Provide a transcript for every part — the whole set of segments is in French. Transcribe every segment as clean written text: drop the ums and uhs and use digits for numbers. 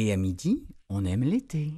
Et à midi, on aime l'été.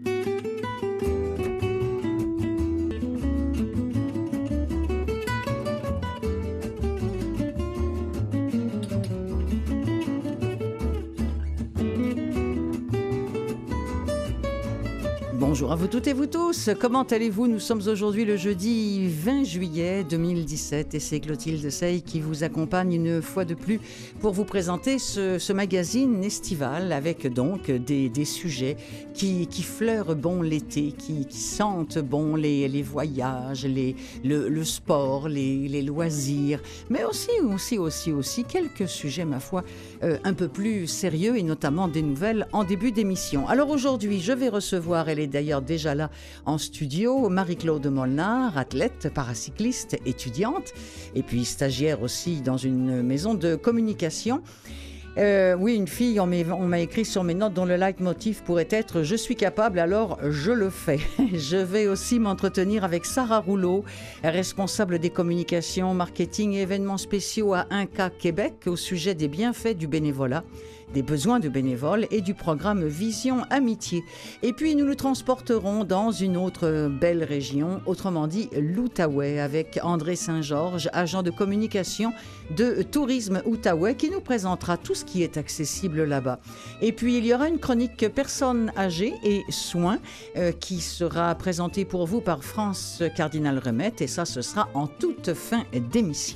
Bonjour à vous toutes et vous tous, comment allez-vous? Nous sommes aujourd'hui le jeudi 20 juillet 2017 et c'est Clotilde Sey qui vous accompagne une fois de plus pour vous présenter ce magazine estival avec donc des sujets qui fleurent bon l'été, qui sentent bon les voyages, le sport, les loisirs, mais aussi quelques sujets, ma foi, un peu plus sérieux et notamment des nouvelles en début d'émission. Alors aujourd'hui, je vais recevoir, elle est d'ailleurs déjà là en studio, Marie-Claude Molnar, athlète, paracycliste, étudiante et puis stagiaire aussi dans une maison de communication. Oui, une fille, on m'a écrit sur mes notes dont le leitmotiv pourrait être « Je suis capable, alors je le fais ». Je vais aussi m'entretenir avec Sarah Rouleau, responsable des communications, marketing et événements spéciaux à 1K Québec au sujet des bienfaits du bénévolat, des besoins de bénévoles et du programme Vision Amitié. Et puis nous nous transporterons dans une autre belle région, autrement dit l'Outaouais, avec André Saint-Georges, agent de communication de Tourisme Outaouais, qui nous présentera tout ce qui est accessible là-bas. Et puis il y aura une chronique personnes âgées et soins qui sera présentée pour vous par France Cardinal-Remette, et ça, ce sera en toute fin d'émission.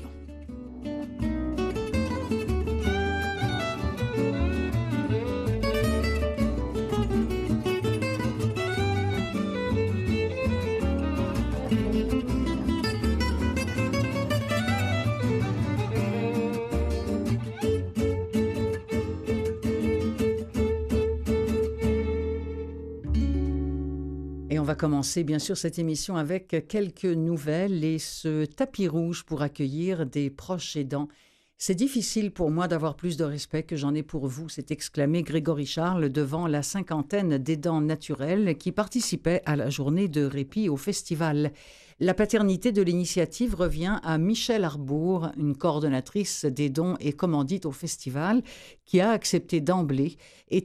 Et on va commencer bien sûr cette émission avec quelques nouvelles et ce tapis rouge pour accueillir des proches aidants. C'est difficile pour moi d'avoir plus de respect que j'en ai pour vous, s'est exclamé Grégory Charles devant la cinquantaine d'aidants naturels qui participaient à la journée de répit au festival. La paternité de l'initiative revient à Michèle Arbour, une coordonnatrice des dons et commandites au festival, qui a accepté d'emblée,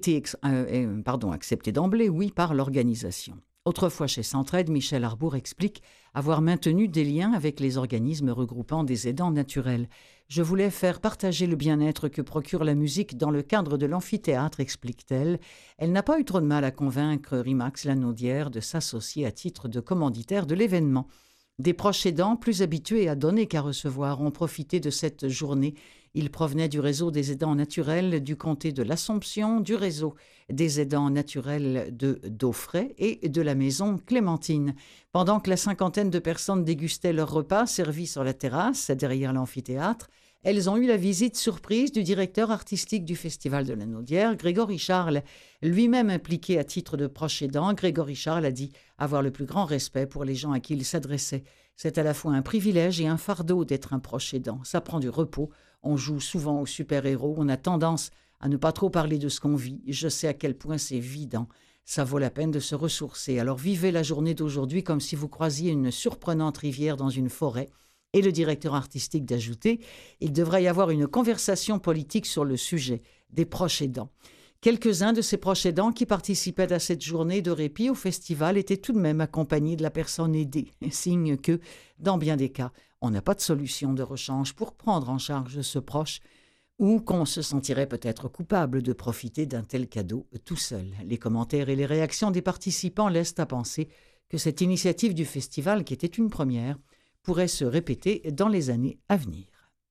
par l'organisation. Autrefois chez Centraide, Michèle Arbour explique avoir maintenu des liens avec les organismes regroupant des aidants naturels. Je voulais faire partager le bien-être que procure la musique dans le cadre de l'amphithéâtre, explique-t-elle. Elle n'a pas eu trop de mal à convaincre Rimax Lanaudière de s'associer à titre de commanditaire de l'événement. Des proches aidants, plus habitués à donner qu'à recevoir, ont profité de cette journée. Ils provenaient du réseau des aidants naturels du comté de l'Assomption, du réseau des aidants naturels de Daufray et de la maison Clémentine. Pendant que la cinquantaine de personnes dégustaient leur repas servis sur la terrasse derrière l'amphithéâtre, elles ont eu la visite surprise du directeur artistique du Festival de la Naudière, Grégory Charles. Lui-même impliqué à titre de proche aidant, Grégory Charles a dit avoir le plus grand respect pour les gens à qui il s'adressait. C'est à la fois un privilège et un fardeau d'être un proche aidant. Ça prend du repos. On joue souvent aux super-héros. On a tendance à ne pas trop parler de ce qu'on vit. Je sais à quel point c'est vidant. Ça vaut la peine de se ressourcer. Alors vivez la journée d'aujourd'hui comme si vous croisiez une surprenante rivière dans une forêt. Et le directeur artistique d'ajouter, il devrait y avoir une conversation politique sur le sujet des proches aidants. Quelques-uns de ces proches aidants qui participaient à cette journée de répit au festival étaient tout de même accompagnés de la personne aidée, signe que, dans bien des cas, on n'a pas de solution de rechange pour prendre en charge ce proche ou qu'on se sentirait peut-être coupable de profiter d'un tel cadeau tout seul. Les commentaires et les réactions des participants laissent à penser que cette initiative du festival, qui était une première, pourrait se répéter dans les années à venir.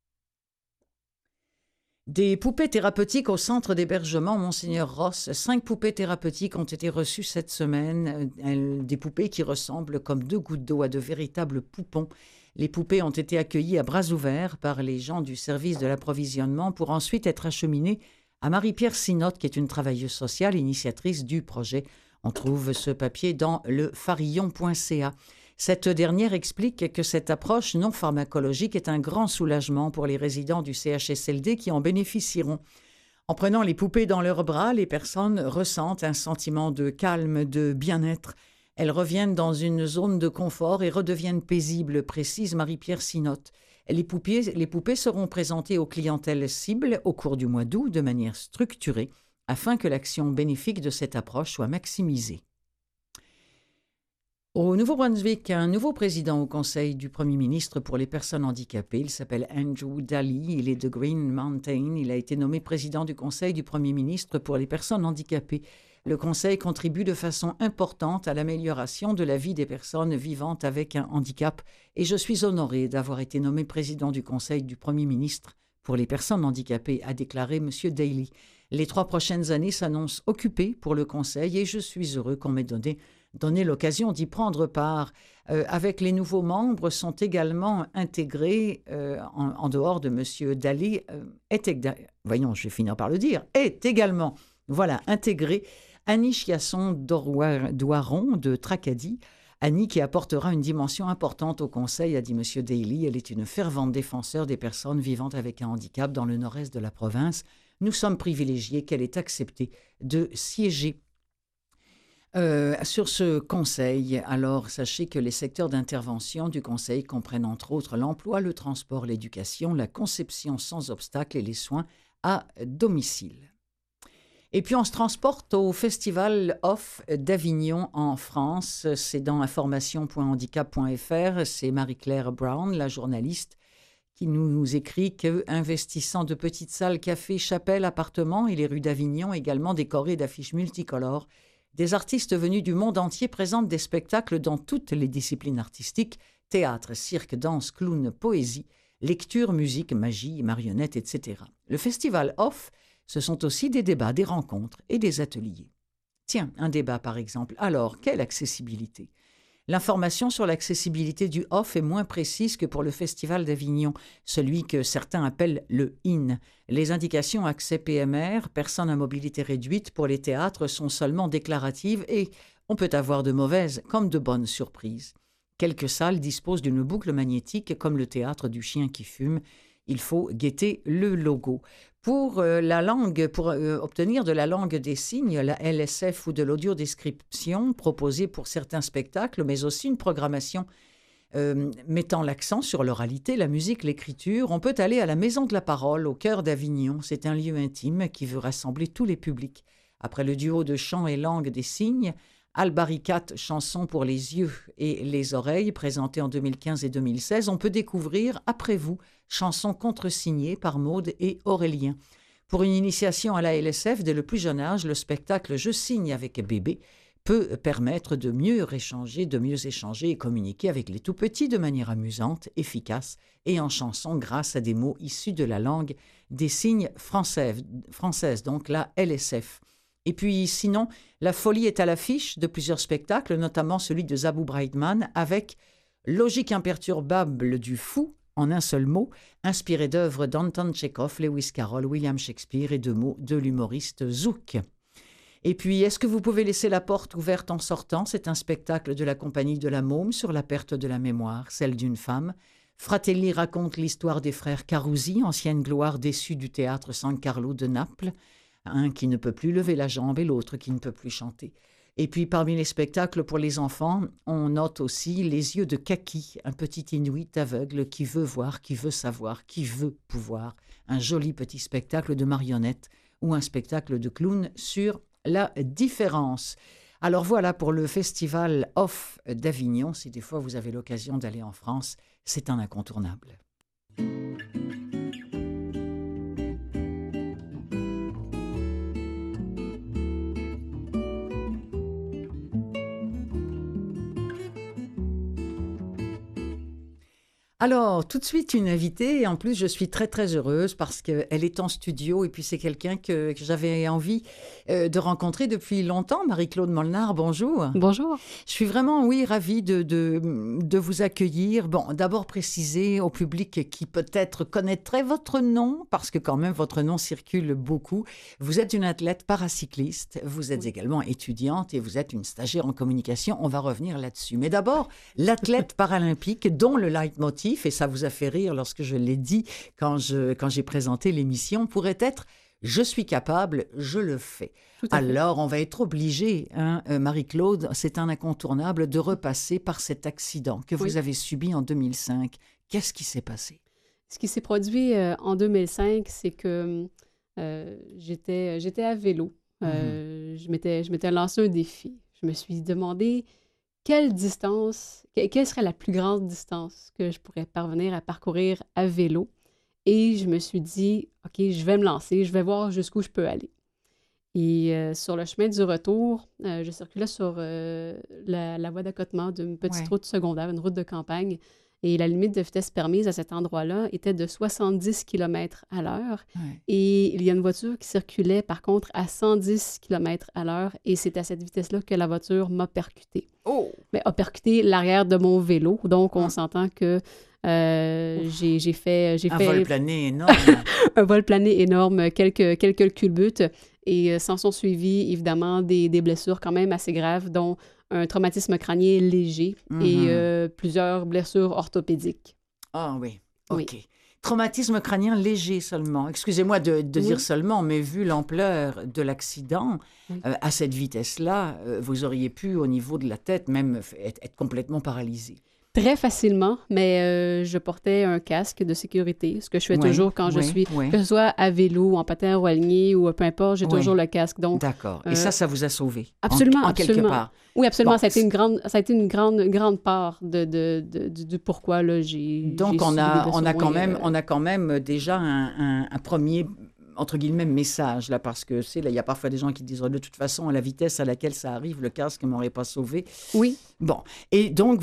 Des poupées thérapeutiques au centre d'hébergement Monseigneur Ross. 5 poupées thérapeutiques ont été reçues cette semaine. Des poupées qui ressemblent comme 2 gouttes d'eau à de véritables poupons. Les poupées ont été accueillies à bras ouverts par les gens du service de l'approvisionnement pour ensuite être acheminées à Marie-Pierre Sinotte, qui est une travailleuse sociale initiatrice du projet. On trouve ce papier dans le farillon.ca. Cette dernière explique que cette approche non pharmacologique est un grand soulagement pour les résidents du CHSLD qui en bénéficieront. En prenant les poupées dans leurs bras, les personnes ressentent un sentiment de calme, de bien-être. Elles reviennent dans une zone de confort et redeviennent paisibles, précise Marie-Pierre Sinotte. Les poupées seront présentées aux clientèles cibles au cours du mois d'août de manière structurée, afin que l'action bénéfique de cette approche soit maximisée. Au Nouveau-Brunswick, un nouveau président au Conseil du Premier ministre pour les personnes handicapées. Il s'appelle Andrew Daly, il est de Green Mountain. Il a été nommé président du Conseil du Premier ministre pour les personnes handicapées. Le Conseil contribue de façon importante à l'amélioration de la vie des personnes vivant avec un handicap et je suis honoré d'avoir été nommé président du Conseil du Premier ministre pour les personnes handicapées, a déclaré M. Daly. Les 3 prochaines années s'annoncent occupées pour le Conseil et je suis heureux qu'on m'ait donné l'occasion d'y prendre part. Avec les nouveaux membres sont également intégrés, en dehors de M. Daly, voyons, je vais finir par le dire, est également intégré Annie Chiasson-Doiron de Tracadie. Annie qui apportera une dimension importante au Conseil, a dit M. Daly. Elle est une fervente défenseur des personnes vivant avec un handicap dans le nord-est de la province. Nous sommes privilégiés qu'elle ait accepté de siéger sur ce conseil. Alors, sachez que les secteurs d'intervention du conseil comprennent entre autres l'emploi, le transport, l'éducation, la conception sans obstacle et les soins à domicile. Et puis, on se transporte au Festival Off d'Avignon en France. C'est dans information.handicap.fr. C'est Marie-Claire Brown, la journaliste, qui nous écrit qu'investissant de petites salles, cafés, chapelles, appartements et les rues d'Avignon, également décorées d'affiches multicolores, des artistes venus du monde entier présentent des spectacles dans toutes les disciplines artistiques, théâtre, cirque, danse, clown, poésie, lecture, musique, magie, marionnettes, etc. Le Festival Off, ce sont aussi des débats, des rencontres et des ateliers. Tiens, un débat par exemple. Alors, quelle accessibilité ? L'information sur l'accessibilité du Off est moins précise que pour le Festival d'Avignon, celui que certains appellent le IN. Les indications accès PMR, personnes à mobilité réduite, pour les théâtres sont seulement déclaratives et on peut avoir de mauvaises comme de bonnes surprises. Quelques salles disposent d'une boucle magnétique comme le théâtre du chien qui fume. Il faut guetter le logo. Pour obtenir de la langue des signes, la LSF ou de l'audiodescription proposée pour certains spectacles, mais aussi une programmation mettant l'accent sur l'oralité, la musique, l'écriture, on peut aller à la Maison de la Parole, au cœur d'Avignon. C'est un lieu intime qui veut rassembler tous les publics. Après le duo de chant et langue des signes, Albaricat, chanson pour les yeux et les oreilles, présenté en 2015 et 2016, on peut découvrir Après vous, chanson contresignée par Maude et Aurélien. Pour une initiation à la LSF dès le plus jeune âge, le spectacle Je signe avec bébé peut permettre de mieux échanger et communiquer avec les tout-petits de manière amusante, efficace et en chanson grâce à des mots issus de la langue des signes française, donc la LSF. Et puis sinon, la folie est à l'affiche de plusieurs spectacles, notamment celui de Zabou Breitman avec Logique imperturbable du fou, en un seul mot, inspiré d'œuvres d'Anton Tchekhov, Lewis Carroll, William Shakespeare et de mots de l'humoriste Zouk. Et puis, est-ce que vous pouvez laisser la porte ouverte en sortant ? C'est un spectacle de la compagnie de la Môme sur la perte de la mémoire, celle d'une femme. Fratelli raconte l'histoire des frères Carusi, ancienne gloire déçue du théâtre San Carlo de Naples. Un qui ne peut plus lever la jambe et l'autre qui ne peut plus chanter. Et puis, parmi les spectacles pour les enfants, on note aussi Les yeux de Kaki, un petit Inuit aveugle qui veut voir, qui veut savoir, qui veut pouvoir. Un joli petit spectacle de marionnettes ou un spectacle de clown sur la différence. Alors voilà pour le Festival Off d'Avignon. Si des fois vous avez l'occasion d'aller en France, c'est un incontournable. Alors, tout de suite, une invitée, et en plus, je suis très, très heureuse parce qu'elle est en studio et puis c'est quelqu'un que j'avais envie de rencontrer depuis longtemps. Marie-Claude Molnar, bonjour. Bonjour. Je suis vraiment, ravie de vous accueillir. Bon, d'abord préciser au public qui peut-être connaîtrait votre nom, parce que quand même, votre nom circule beaucoup. Vous êtes une athlète paracycliste, vous êtes également étudiante et vous êtes une stagiaire en communication. On va revenir là-dessus. Mais d'abord, l'athlète paralympique dont le leitmotiv, et ça vous a fait rire lorsque je l'ai dit quand j'ai présenté l'émission, pourrait être « Je suis capable, je le fais ». Alors, on va être obligé, Marie-Claude, c'est un incontournable, de repasser par cet accident que vous avez subi en 2005. Qu'est-ce qui s'est passé? Ce qui s'est produit en 2005, c'est que j'étais à vélo Je m'étais lancé un défi. Je me suis demandé quelle serait la plus grande distance que je pourrais parvenir à parcourir à vélo. Et je me suis dit, OK, je vais me lancer, je vais voir jusqu'où je peux aller. Et sur le chemin du retour, je circulais sur la voie d'accotement d'une petite route secondaire, une route de campagne. Et la limite de vitesse permise à cet endroit-là était de 70 km à l'heure. Ouais. Et il y a une voiture qui circulait, par contre, à 110 km à l'heure. Et c'est à cette vitesse-là que la voiture m'a percuté. Oh! Mais a percuté l'arrière de mon vélo. Donc, on s'entend que j'ai fait... Un vol plané énorme. Un vol plané énorme, quelques culbutes. Et s'en sont suivis, évidemment, des blessures quand même assez graves, dont un traumatisme crânien léger et plusieurs blessures orthopédiques. Ah oui, OK. Oui. Traumatisme crânien léger seulement. Excusez-moi de dire seulement, mais vu l'ampleur de l'accident, à cette vitesse-là, vous auriez pu, au niveau de la tête, même être complètement paralysé. Très facilement, mais je portais un casque de sécurité, ce que je fais toujours quand je suis, que ce soit à vélo, en patin à roue alignée ou peu importe, j'ai toujours le casque. Donc, d'accord. Et ça vous a sauvé? Absolument, en quelque part. Oui, absolument. Bon, ça a été une grande part de pourquoi là, j'ai. Donc, on a quand même déjà un premier, entre guillemets, message, là, parce que il y a parfois des gens qui disent, de toute façon, à la vitesse à laquelle ça arrive, le casque ne m'aurait pas sauvé. Oui. Bon. Et donc,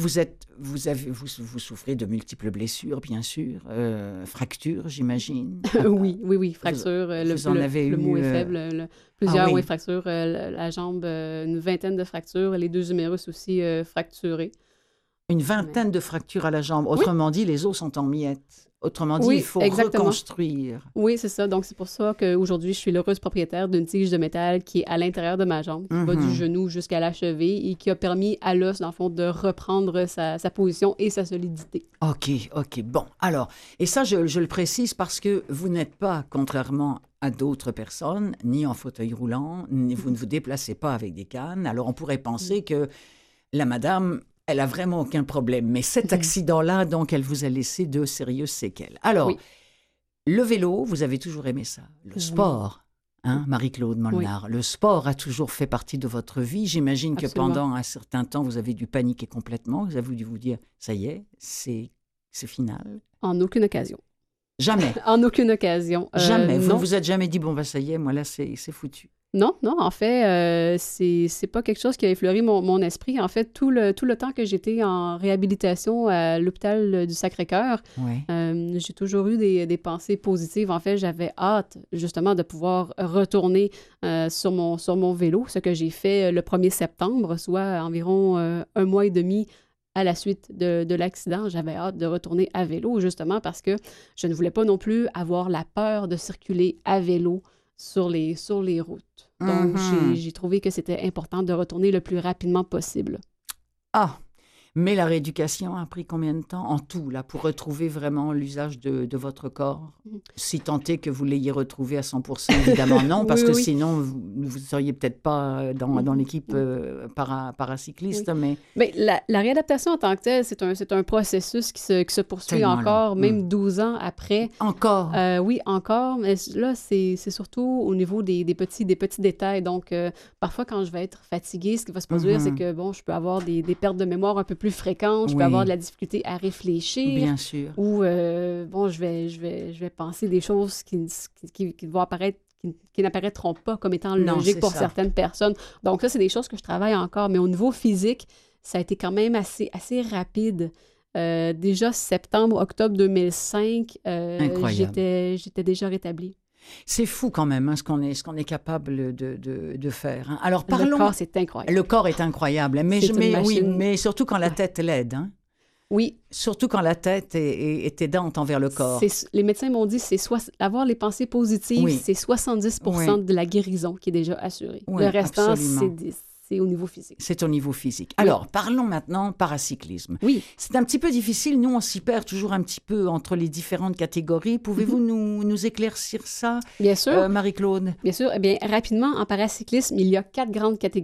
vous souffrez de multiples blessures, bien sûr. Fractures, j'imagine. Oui. Fractures. Le mot est faible. Plusieurs fractures. La jambe, une vingtaine de fractures. Les deux humérus aussi fracturés. Une vingtaine de fractures à la jambe. Autrement dit, les os sont en miettes. Autrement dit, il faut reconstruire. Oui, c'est ça. Donc, c'est pour ça qu'aujourd'hui, je suis l'heureuse propriétaire d'une tige de métal qui est à l'intérieur de ma jambe, qui va du genou jusqu'à la cheville et qui a permis à l'os, dans le fond, de reprendre sa position et sa solidité. OK. Bon, alors, et ça, je le précise parce que vous n'êtes pas, contrairement à d'autres personnes, ni en fauteuil roulant, vous ne vous déplacez pas avec des cannes. Alors, on pourrait penser que la madame... Elle n'a vraiment aucun problème. Mais cet accident-là, donc, elle vous a laissé de sérieuses séquelles. Alors, le vélo, vous avez toujours aimé ça. Le sport, Marie-Claude Molnar, le sport a toujours fait partie de votre vie. J'imagine que pendant un certain temps, vous avez dû paniquer complètement. Vous avez dû vous dire, ça y est, c'est final. En aucune occasion. Jamais? En aucune occasion. Jamais? Vous ne vous êtes jamais dit, bon, ça y est, moi là, c'est foutu? Non, en fait, c'est pas quelque chose qui a effleuré mon esprit. En fait, tout le temps que j'étais en réhabilitation à l'hôpital du Sacré-Cœur, j'ai toujours eu des pensées positives. En fait, j'avais hâte, justement, de pouvoir retourner sur mon vélo, ce que j'ai fait le 1er septembre, soit environ un mois et demi à la suite de l'accident. J'avais hâte de retourner à vélo, justement, parce que je ne voulais pas non plus avoir la peur de circuler à vélo sur les routes. Donc, j'ai trouvé que c'était important de retourner le plus rapidement possible. Ah! Mais la rééducation a pris combien de temps en tout, là, pour retrouver vraiment l'usage de votre corps? Si tant est que vous l'ayez retrouvé à 100%, évidemment non, parce que sinon, vous ne seriez peut-être pas dans l'équipe paracycliste. Mais la réadaptation en tant que telle, c'est un processus qui se poursuit encore, même 12 ans après. Encore? Oui, encore. Mais là, c'est surtout au niveau des petits détails. Donc, parfois, quand je vais être fatiguée, ce qui va se produire, c'est que, bon, je peux avoir des pertes de mémoire un peu plus fréquentes, je peux avoir de la difficulté à réfléchir. Bien sûr. Ou, bon, je vais penser des choses qui vont apparaître, qui n'apparaîtront pas comme étant logiques pour certaines personnes. Donc, ça, c'est des choses que je travaille encore. Mais au niveau physique, ça a été quand même assez rapide. Déjà, septembre, octobre 2005, j'étais déjà rétablie. C'est fou quand même, ce qu'on est capable de faire. Hein. Alors parlons. Le corps, c'est incroyable. Le corps est incroyable, mais surtout quand la tête l'aide. Hein. Oui. Surtout quand la tête est aidante envers le corps. Les médecins m'ont dit avoir les pensées positives, c'est 70% de la guérison qui est déjà assurée. Le restant, c'est au niveau physique. C'est au niveau physique. Alors, parlons maintenant paracyclisme. Oui. C'est un petit peu difficile. Nous, on s'y perd toujours un petit peu entre les différentes catégories. Pouvez-vous nous éclaircir ça? Bien sûr. Marie-Claude? Bien sûr. Eh bien, rapidement, en paracyclisme, il y a 4 grandes catégories.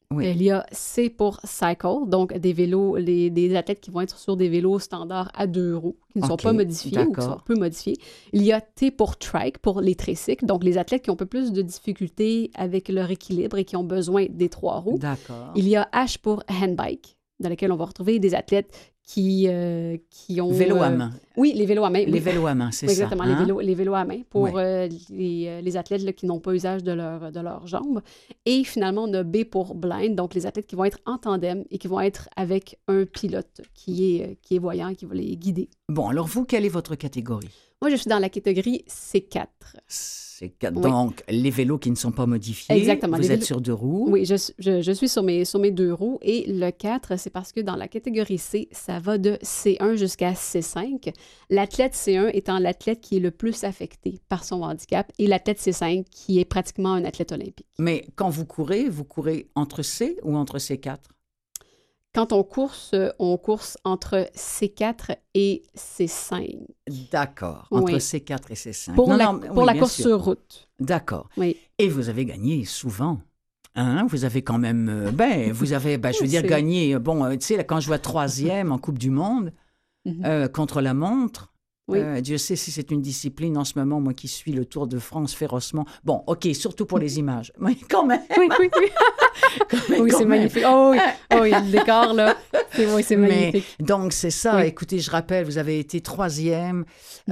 Oui. Il y a C pour cycle, donc des athlètes qui vont être sur des vélos standards à 2 roues, qui ne sont pas modifiés ou qui sont peu modifiés. Il y a T pour trike, pour les tricycles, donc les athlètes qui ont un peu plus de difficultés avec leur équilibre et qui ont besoin des 3 roues. D'accord. Il y a H pour handbike, dans lequel on va retrouver des athlètes qui ont... Vélo à main. Oui, les vélos à main. Les vélos à main, c'est oui, ça. Exactement, les vélos à main pour les athlètes là, qui n'ont pas usage de leurs jambes. Et finalement, on a B pour blind, donc les athlètes qui vont être en tandem et qui vont être avec un pilote qui est voyant, qui va les guider. Bon, alors vous, quelle est votre catégorie? Moi, je suis dans la catégorie C4. C4. Donc, les vélos qui ne sont pas modifiés. Exactement. Vous êtes sur 2 roues. Oui, je suis sur mes 2 roues. Et le 4, c'est parce que dans la catégorie C, ça va de C1 jusqu'à C5. L'athlète C1 étant l'athlète qui est le plus affecté par son handicap et l'athlète C5 qui est pratiquement un athlète olympique. Mais quand vous courez entre C ou entre C4? Quand on course entre C4 et C5. D'accord, entre oui. C4 et C5. Pour la course sur route. D'accord. Oui. Et vous avez gagné souvent. Hein? Vous avez quand même... je veux dire, gagné... Bon, tu sais, là, quand je vois 3e en Coupe du Monde, contre la montre, oui. Dieu sait si c'est une discipline en ce moment, moi qui suis le Tour de France férocement. Bon, OK, surtout pour les images. Mais quand même... Oui. Oui, c'est magnifique. Oh oui, le décor, là, c'est magnifique. Mais, donc, c'est ça. Oui. Écoutez, je rappelle, vous avez été 3e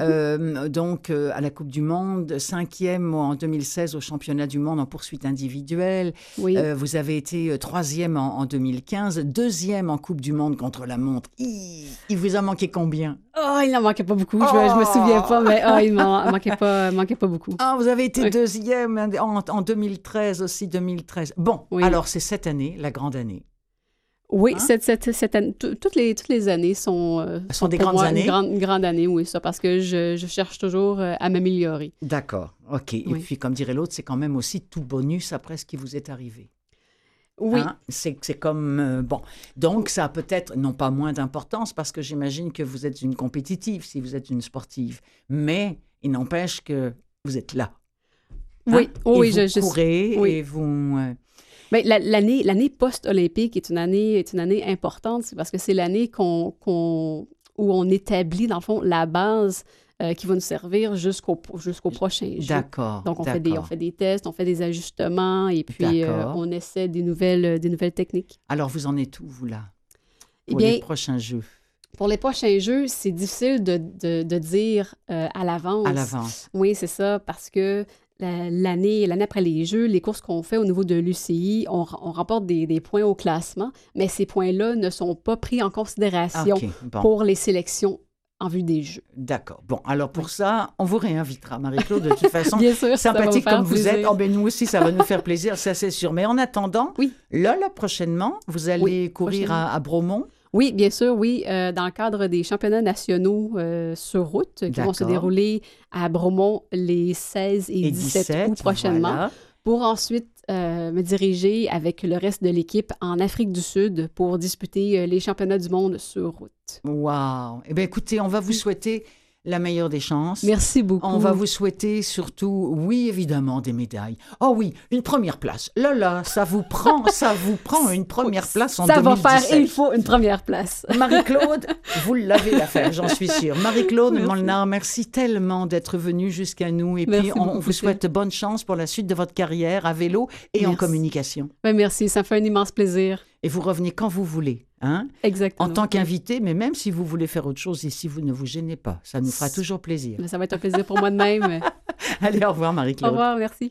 à la Coupe du Monde, 5e en 2016 au Championnat du monde en poursuite individuelle. Oui. Vous avez été 3e en 2015, 2e en Coupe du monde contre la montre. Il vous a manqué combien? Oh, il n'en manquait pas beaucoup. Je me souviens pas, mais il m'en manquait pas beaucoup. Ah, vous avez été 2e en 2013 aussi, 2013. Bon, alors c'est cette année, la grande année. Oui, cette année, toutes les années sont des pour grandes moi années. Une grande année, oui, ça, parce que je cherche toujours à m'améliorer. D'accord, OK. Et puis, comme dirait l'autre, c'est quand même aussi tout bonus après ce qui vous est arrivé. Oui. Hein? C'est comme... bon, donc ça a peut-être, non pas moins d'importance, parce que j'imagine que vous êtes une compétitive si vous êtes une sportive, mais il n'empêche que vous êtes là. Oui, hein? Oui, vous courez et vous... Mais l'année post-olympique est une année importante, c'est parce que c'est l'année où on établit, dans le fond, la base qui va nous servir jusqu'au prochain jeu. D'accord. Donc, on fait des tests, on fait des ajustements et puis on essaie des nouvelles techniques. Alors, vous en êtes où, vous, là, pour les prochains jeux? Pour les prochains jeux, c'est difficile de dire à l'avance. À l'avance. Oui, c'est ça, parce que l'année après les Jeux, les courses qu'on fait au niveau de l'UCI, on remporte des points au classement, mais ces points-là ne sont pas pris en considération pour les sélections en vue des Jeux. D'accord. Bon, alors pour ça, on vous réinvitera, Marie-Claude, de toute façon. Bien sûr, sympathique comme vous plaisir. êtes. Oh, ben nous aussi, ça va nous faire plaisir, ça c'est sûr. Mais en attendant, là, prochainement, vous allez courir à Bromont. Oui, bien sûr, oui, dans le cadre des championnats nationaux sur route qui vont se dérouler à Bromont les 16 et 17 août prochainement, voilà. Pour ensuite me diriger avec le reste de l'équipe en Afrique du Sud pour disputer les championnats du monde sur route. Wow! Eh bien, écoutez, on va vous souhaiter la meilleure des chances. Merci beaucoup. On va vous souhaiter surtout, oui, évidemment, des médailles. Oh oui, une première place. Là, ça vous prend une première place en 2017. Ça va faire, il faut une première place. Marie-Claude, vous l'avez l'affaire, j'en suis sûre. Marie-Claude Molnar, merci tellement d'être venue jusqu'à nous. Et puis, on vous souhaite bonne chance pour la suite de votre carrière à vélo et en communication. Merci, ça fait un immense plaisir. Et vous revenez quand vous voulez. Hein? Exactement. En tant qu'invité, mais même si vous voulez faire autre chose ici, vous ne vous gênez pas. Ça nous fera toujours plaisir. Ça va être un plaisir pour moi de même. Allez, au revoir Marie-Claude. Au revoir, merci.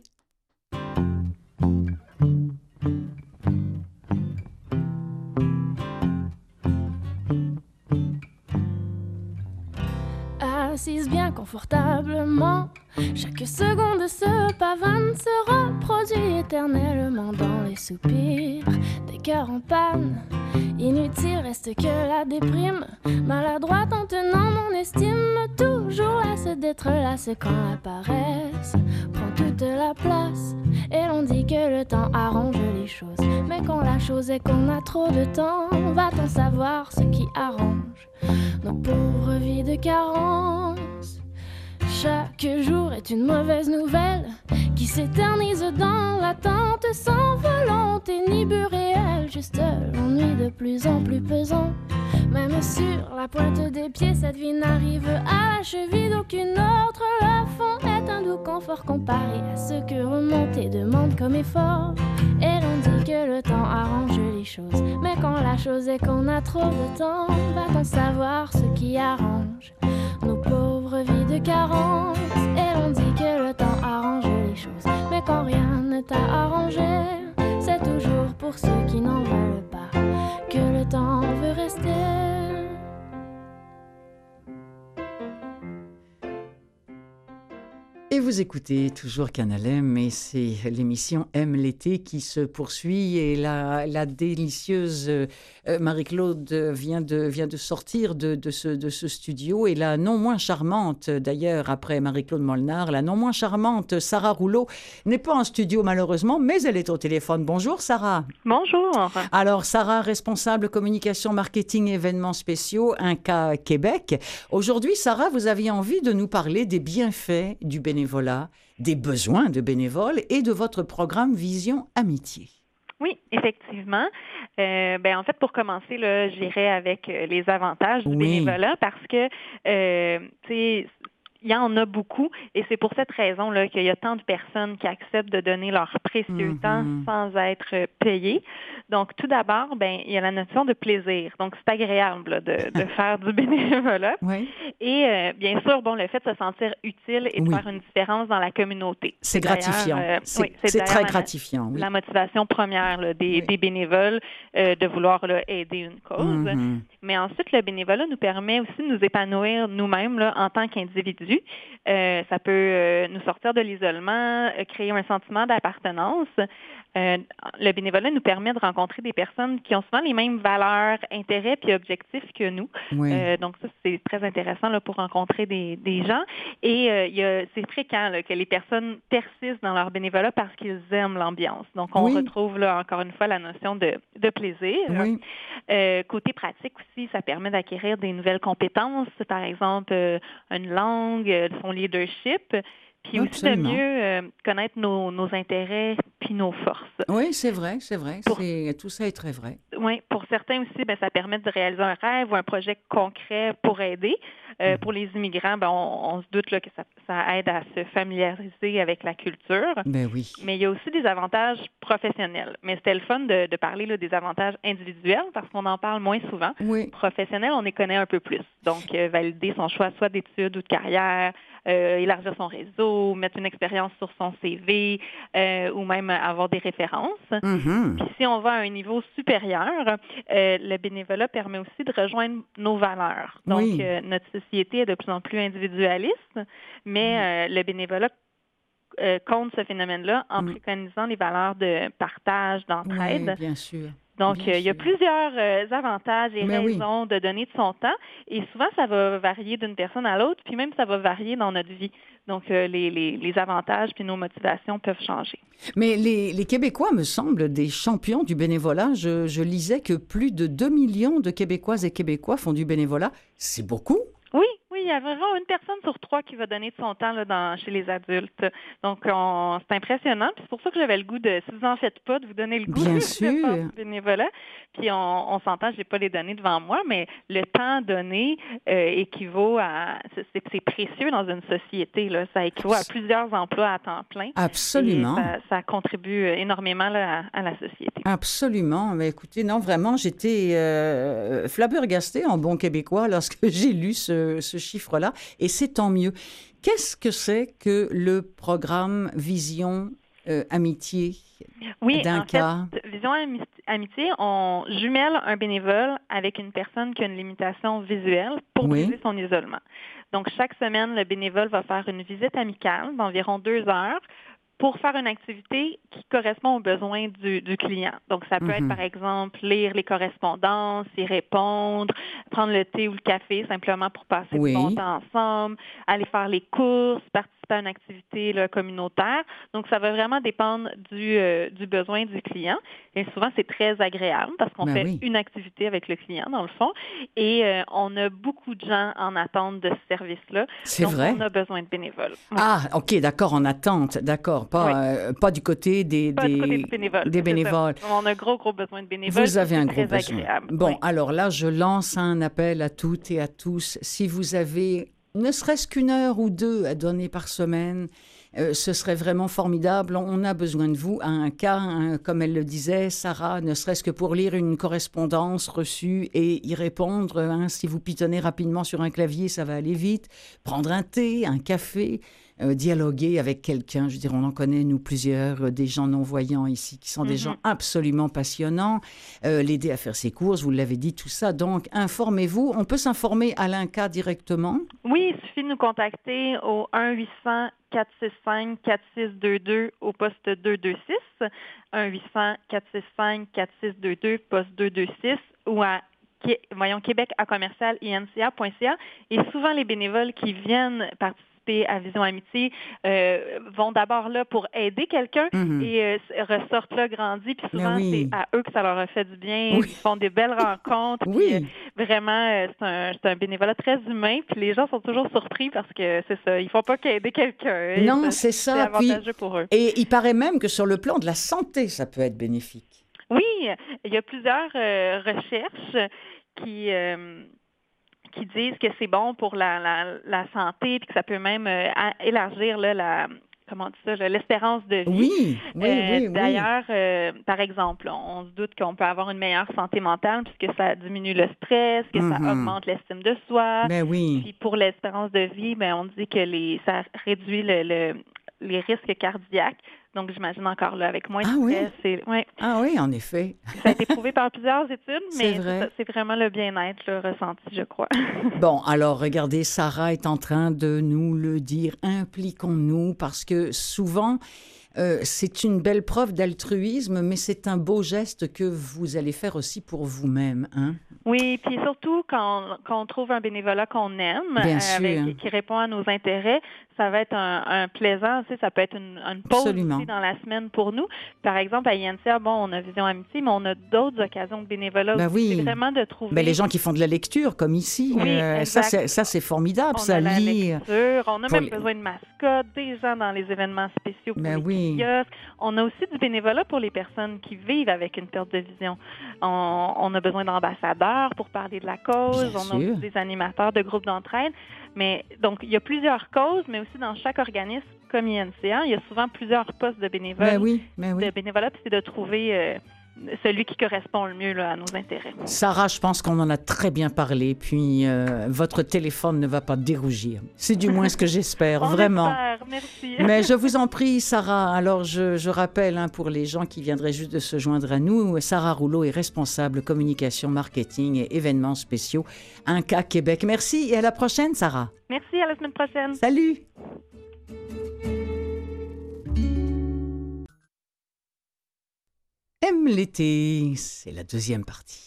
Assise bien confortablement, chaque seconde de ce pavane se reproduit éternellement dans les soupirs des cœurs en panne. Inutile reste que la déprime, maladroite en tenant mon estime, toujours lasse d'être lasse quand la paresse prend toute la place. Et l'on dit que le temps arrange les choses, mais quand la chose est qu'on a trop de temps, va-t-on savoir ce qui arrange nos pauvres vies de carence? Chaque jour est une mauvaise nouvelle qui s'éternise dans l'attente, sans volonté ni but réel. seul, juste l'ennui de plus en plus pesant. Même sur la pointe des pieds, cette vie n'arrive à la cheville d'aucune autre. Le fond est un doux confort comparé à ce que remonter demande comme effort. Et l'on dit que le temps arrange les choses, mais quand la chose est qu'on a trop de temps, va-t-on savoir ce qui arrange nos pauvres vies de carence? Et l'on dit que le temps arrange les choses, mais quand rien ne t'a arrangé, c'est toujours pour ceux qui n'en veulent pas que le temps veut rester. Et vous écoutez toujours Canal M, et c'est l'émission Aime l'été qui se poursuit, et la délicieuse Marie-Claude vient de sortir de ce studio, et la non moins charmante, d'ailleurs, après Marie-Claude Molnar, la non moins charmante Sarah Rouleau n'est pas en studio malheureusement, mais elle est au téléphone. Bonjour Sarah. Bonjour. Alors Sarah, responsable communication, marketing et événements spéciaux, Inca Québec. Aujourd'hui Sarah, vous aviez envie de nous parler des bienfaits du bénévolat, des besoins de bénévoles et de votre programme Vision Amitié. Oui, effectivement. En fait, pour commencer, là, j'irai avec les avantages du bénévolat parce que, tu sais, il y en a beaucoup et c'est pour cette raison là, qu'il y a tant de personnes qui acceptent de donner leur précieux temps sans être payées. Donc, tout d'abord, il y a la notion de plaisir. Donc, c'est agréable là, de faire du bénévolat. Oui. Et bien sûr, le fait de se sentir utile et de faire une différence dans la communauté. C'est gratifiant. C'est très gratifiant. La motivation première là, des bénévoles de vouloir là, aider une cause. Mais ensuite, le bénévolat nous permet aussi de nous épanouir nous-mêmes là, en tant qu'individus. Ça peut nous sortir de l'isolement, créer un sentiment d'appartenance. Le bénévolat nous permet de rencontrer des personnes qui ont souvent les mêmes valeurs, intérêts puis objectifs que nous. Donc ça, c'est très intéressant là, pour rencontrer des gens. Et c'est fréquent là, que les personnes persistent dans leur bénévolat parce qu'ils aiment l'ambiance. Donc on retrouve là, encore une fois la notion de plaisir. Côté pratique aussi, ça permet d'acquérir des nouvelles compétences, par exemple une langue, son leadership. Puis aussi de mieux connaître nos intérêts puis nos forces. Oui, c'est vrai. Tout ça est très vrai. Oui, pour certains aussi, ça permet de réaliser un rêve ou un projet concret pour aider. Pour les immigrants, on se doute là, que ça aide à se familiariser avec la culture. Oui. Mais il y a aussi des avantages professionnels. Mais c'était le fun de parler là, des avantages individuels parce qu'on en parle moins souvent. Professionnels, on les connaît un peu plus. Donc, valider son choix soit d'études ou de carrière, élargir son réseau, mettre une expérience sur son CV ou même avoir des références. Puis si on va à un niveau supérieur, le bénévolat permet aussi de rejoindre nos valeurs. Donc, notre société est de plus en plus individualiste, mais le bénévolat contre ce phénomène-là en préconisant les valeurs de partage, d'entraide. Oui, bien sûr. Donc, il y a plusieurs avantages et raisons de donner de son temps. Et souvent, ça va varier d'une personne à l'autre, puis même ça va varier dans notre vie. Donc, les avantages puis nos motivations peuvent changer. Mais les Québécois me semblent des champions du bénévolat. Je lisais que plus de 2 millions de Québécoises et Québécois font du bénévolat. C'est beaucoup. Oui, il y a vraiment une personne sur 3 qui va donner de son temps là, chez les adultes. Donc, c'est impressionnant. Puis c'est pour ça que j'avais le goût de, si vous n'en faites pas, de vous donner le goût de faire du bénévolat. Puis on s'entend, je n'ai pas les données devant moi, mais le temps donné équivaut à... C'est précieux dans une société. Là. Ça équivaut à plusieurs emplois à temps plein. Absolument. Et ça contribue énormément là, à la société. Absolument. Mais écoutez, non, vraiment, j'étais flabbergastée en bon québécois lorsque j'ai lu ce chiffre-là, et c'est tant mieux. Qu'est-ce que c'est que le programme Vision Amitié d'Inca? En fait, Vision Amitié, on jumelle un bénévole avec une personne qui a une limitation visuelle pour briser son isolement. Donc, chaque semaine, le bénévole va faire une visite amicale d'environ 2 heures pour faire une activité qui correspond aux besoins du client. Donc, ça peut être, par exemple, lire les correspondances, y répondre, prendre le thé ou le café simplement pour passer du bon temps ensemble, aller faire les courses, participer à une activité là, communautaire. Donc, ça va vraiment dépendre du besoin du client. Et souvent, c'est très agréable parce qu'on fait une activité avec le client, dans le fond. Et on a beaucoup de gens en attente de ce service-là. C'est vrai? On a besoin de bénévoles. Ah, OK, d'accord, en attente, d'accord. D'accord, pas du côté des bénévoles. On a un gros besoin de bénévoles. Vous avez un gros besoin. Agréable. Bon, alors là, je lance un appel à toutes et à tous. Si vous avez ne serait-ce qu'1 heure ou 2 à donner par semaine, ce serait vraiment formidable. On a besoin de vous. Un cas, comme elle le disait, Sarah, ne serait-ce que pour lire une correspondance reçue et y répondre. Si vous pitonnez rapidement sur un clavier, ça va aller vite. Prendre un thé, un café, dialoguer avec quelqu'un. Je veux dire, on en connaît, nous, plusieurs, des gens non-voyants ici, qui sont des gens absolument passionnants. L'aider à faire ses courses, vous l'avez dit, tout ça. Donc, informez-vous. On peut s'informer à l'INCA directement? Oui, il suffit de nous contacter au 1-800-465-4622 au poste 226, 1-800-465-4622, poste 226, ou à Québec@INCA.ca. Et souvent, les bénévoles qui viennent participer à Vision Amitié vont d'abord là pour aider quelqu'un et ressortent là grandis. Puis souvent, c'est à eux que ça leur a fait du bien. Ils font des belles rencontres. Puis, vraiment, c'est un bénévolat très humain. Puis les gens sont toujours surpris parce que c'est ça. Ils ne font pas qu'aider quelqu'un. Non, c'est ça. C'est avantageux pour eux. Et il paraît même que sur le plan de la santé, ça peut être bénéfique. Oui, il y a plusieurs recherches qui disent que c'est bon pour la santé, puis que ça peut même élargir l'espérance de vie. Oui. D'ailleurs, par exemple, on se doute qu'on peut avoir une meilleure santé mentale puisque ça diminue le stress, que ça augmente l'estime de soi. Puis pour l'espérance de vie, on dit que ça réduit les risques cardiaques. Donc, j'imagine encore là, avec moins de stress. Ah oui, en effet. Ça a été prouvé par plusieurs études, mais c'est vraiment le bien-être ressenti, je crois. Bon, alors, regardez, Sarah est en train de nous le dire. Impliquons-nous, parce que souvent, c'est une belle preuve d'altruisme, mais c'est un beau geste que vous allez faire aussi pour vous-même, hein? Oui, puis surtout quand on trouve un bénévolat qu'on aime, qui répond à nos intérêts, ça va être un plaisant, ça peut être une pause aussi dans la semaine pour nous. Par exemple, à INCA, on a Vision Amitié, mais on a d'autres occasions de bénévolat aussi. C'est vraiment de trouver... les gens qui font de la lecture, comme ici, ça c'est formidable, on a la lecture, on a même besoin de mascottes, des gens dans les événements spéciaux pour les kiosques. On a aussi du bénévolat pour les personnes qui vivent avec une perte de vision. On a besoin d'ambassadeurs pour parler de la cause. On a aussi des animateurs de groupes d'entraide. Mais donc, il y a plusieurs causes, mais aussi dans chaque organisme, comme INCA, il y a souvent plusieurs postes de bénévoles. De bénévolat, puis c'est de trouver celui qui correspond le mieux à nos intérêts. Sarah, je pense qu'on en a très bien parlé, puis votre téléphone ne va pas dérougir. C'est du moins ce que j'espère, vraiment. Espère, merci. Mais je vous en prie, Sarah. Alors, je rappelle, pour les gens qui viendraient juste de se joindre à nous, Sarah Rouleau est responsable communication, marketing et événements spéciaux INCA Québec. Merci et à la prochaine, Sarah. Merci, à la semaine prochaine. Salut. Aime l'été, c'est la deuxième partie.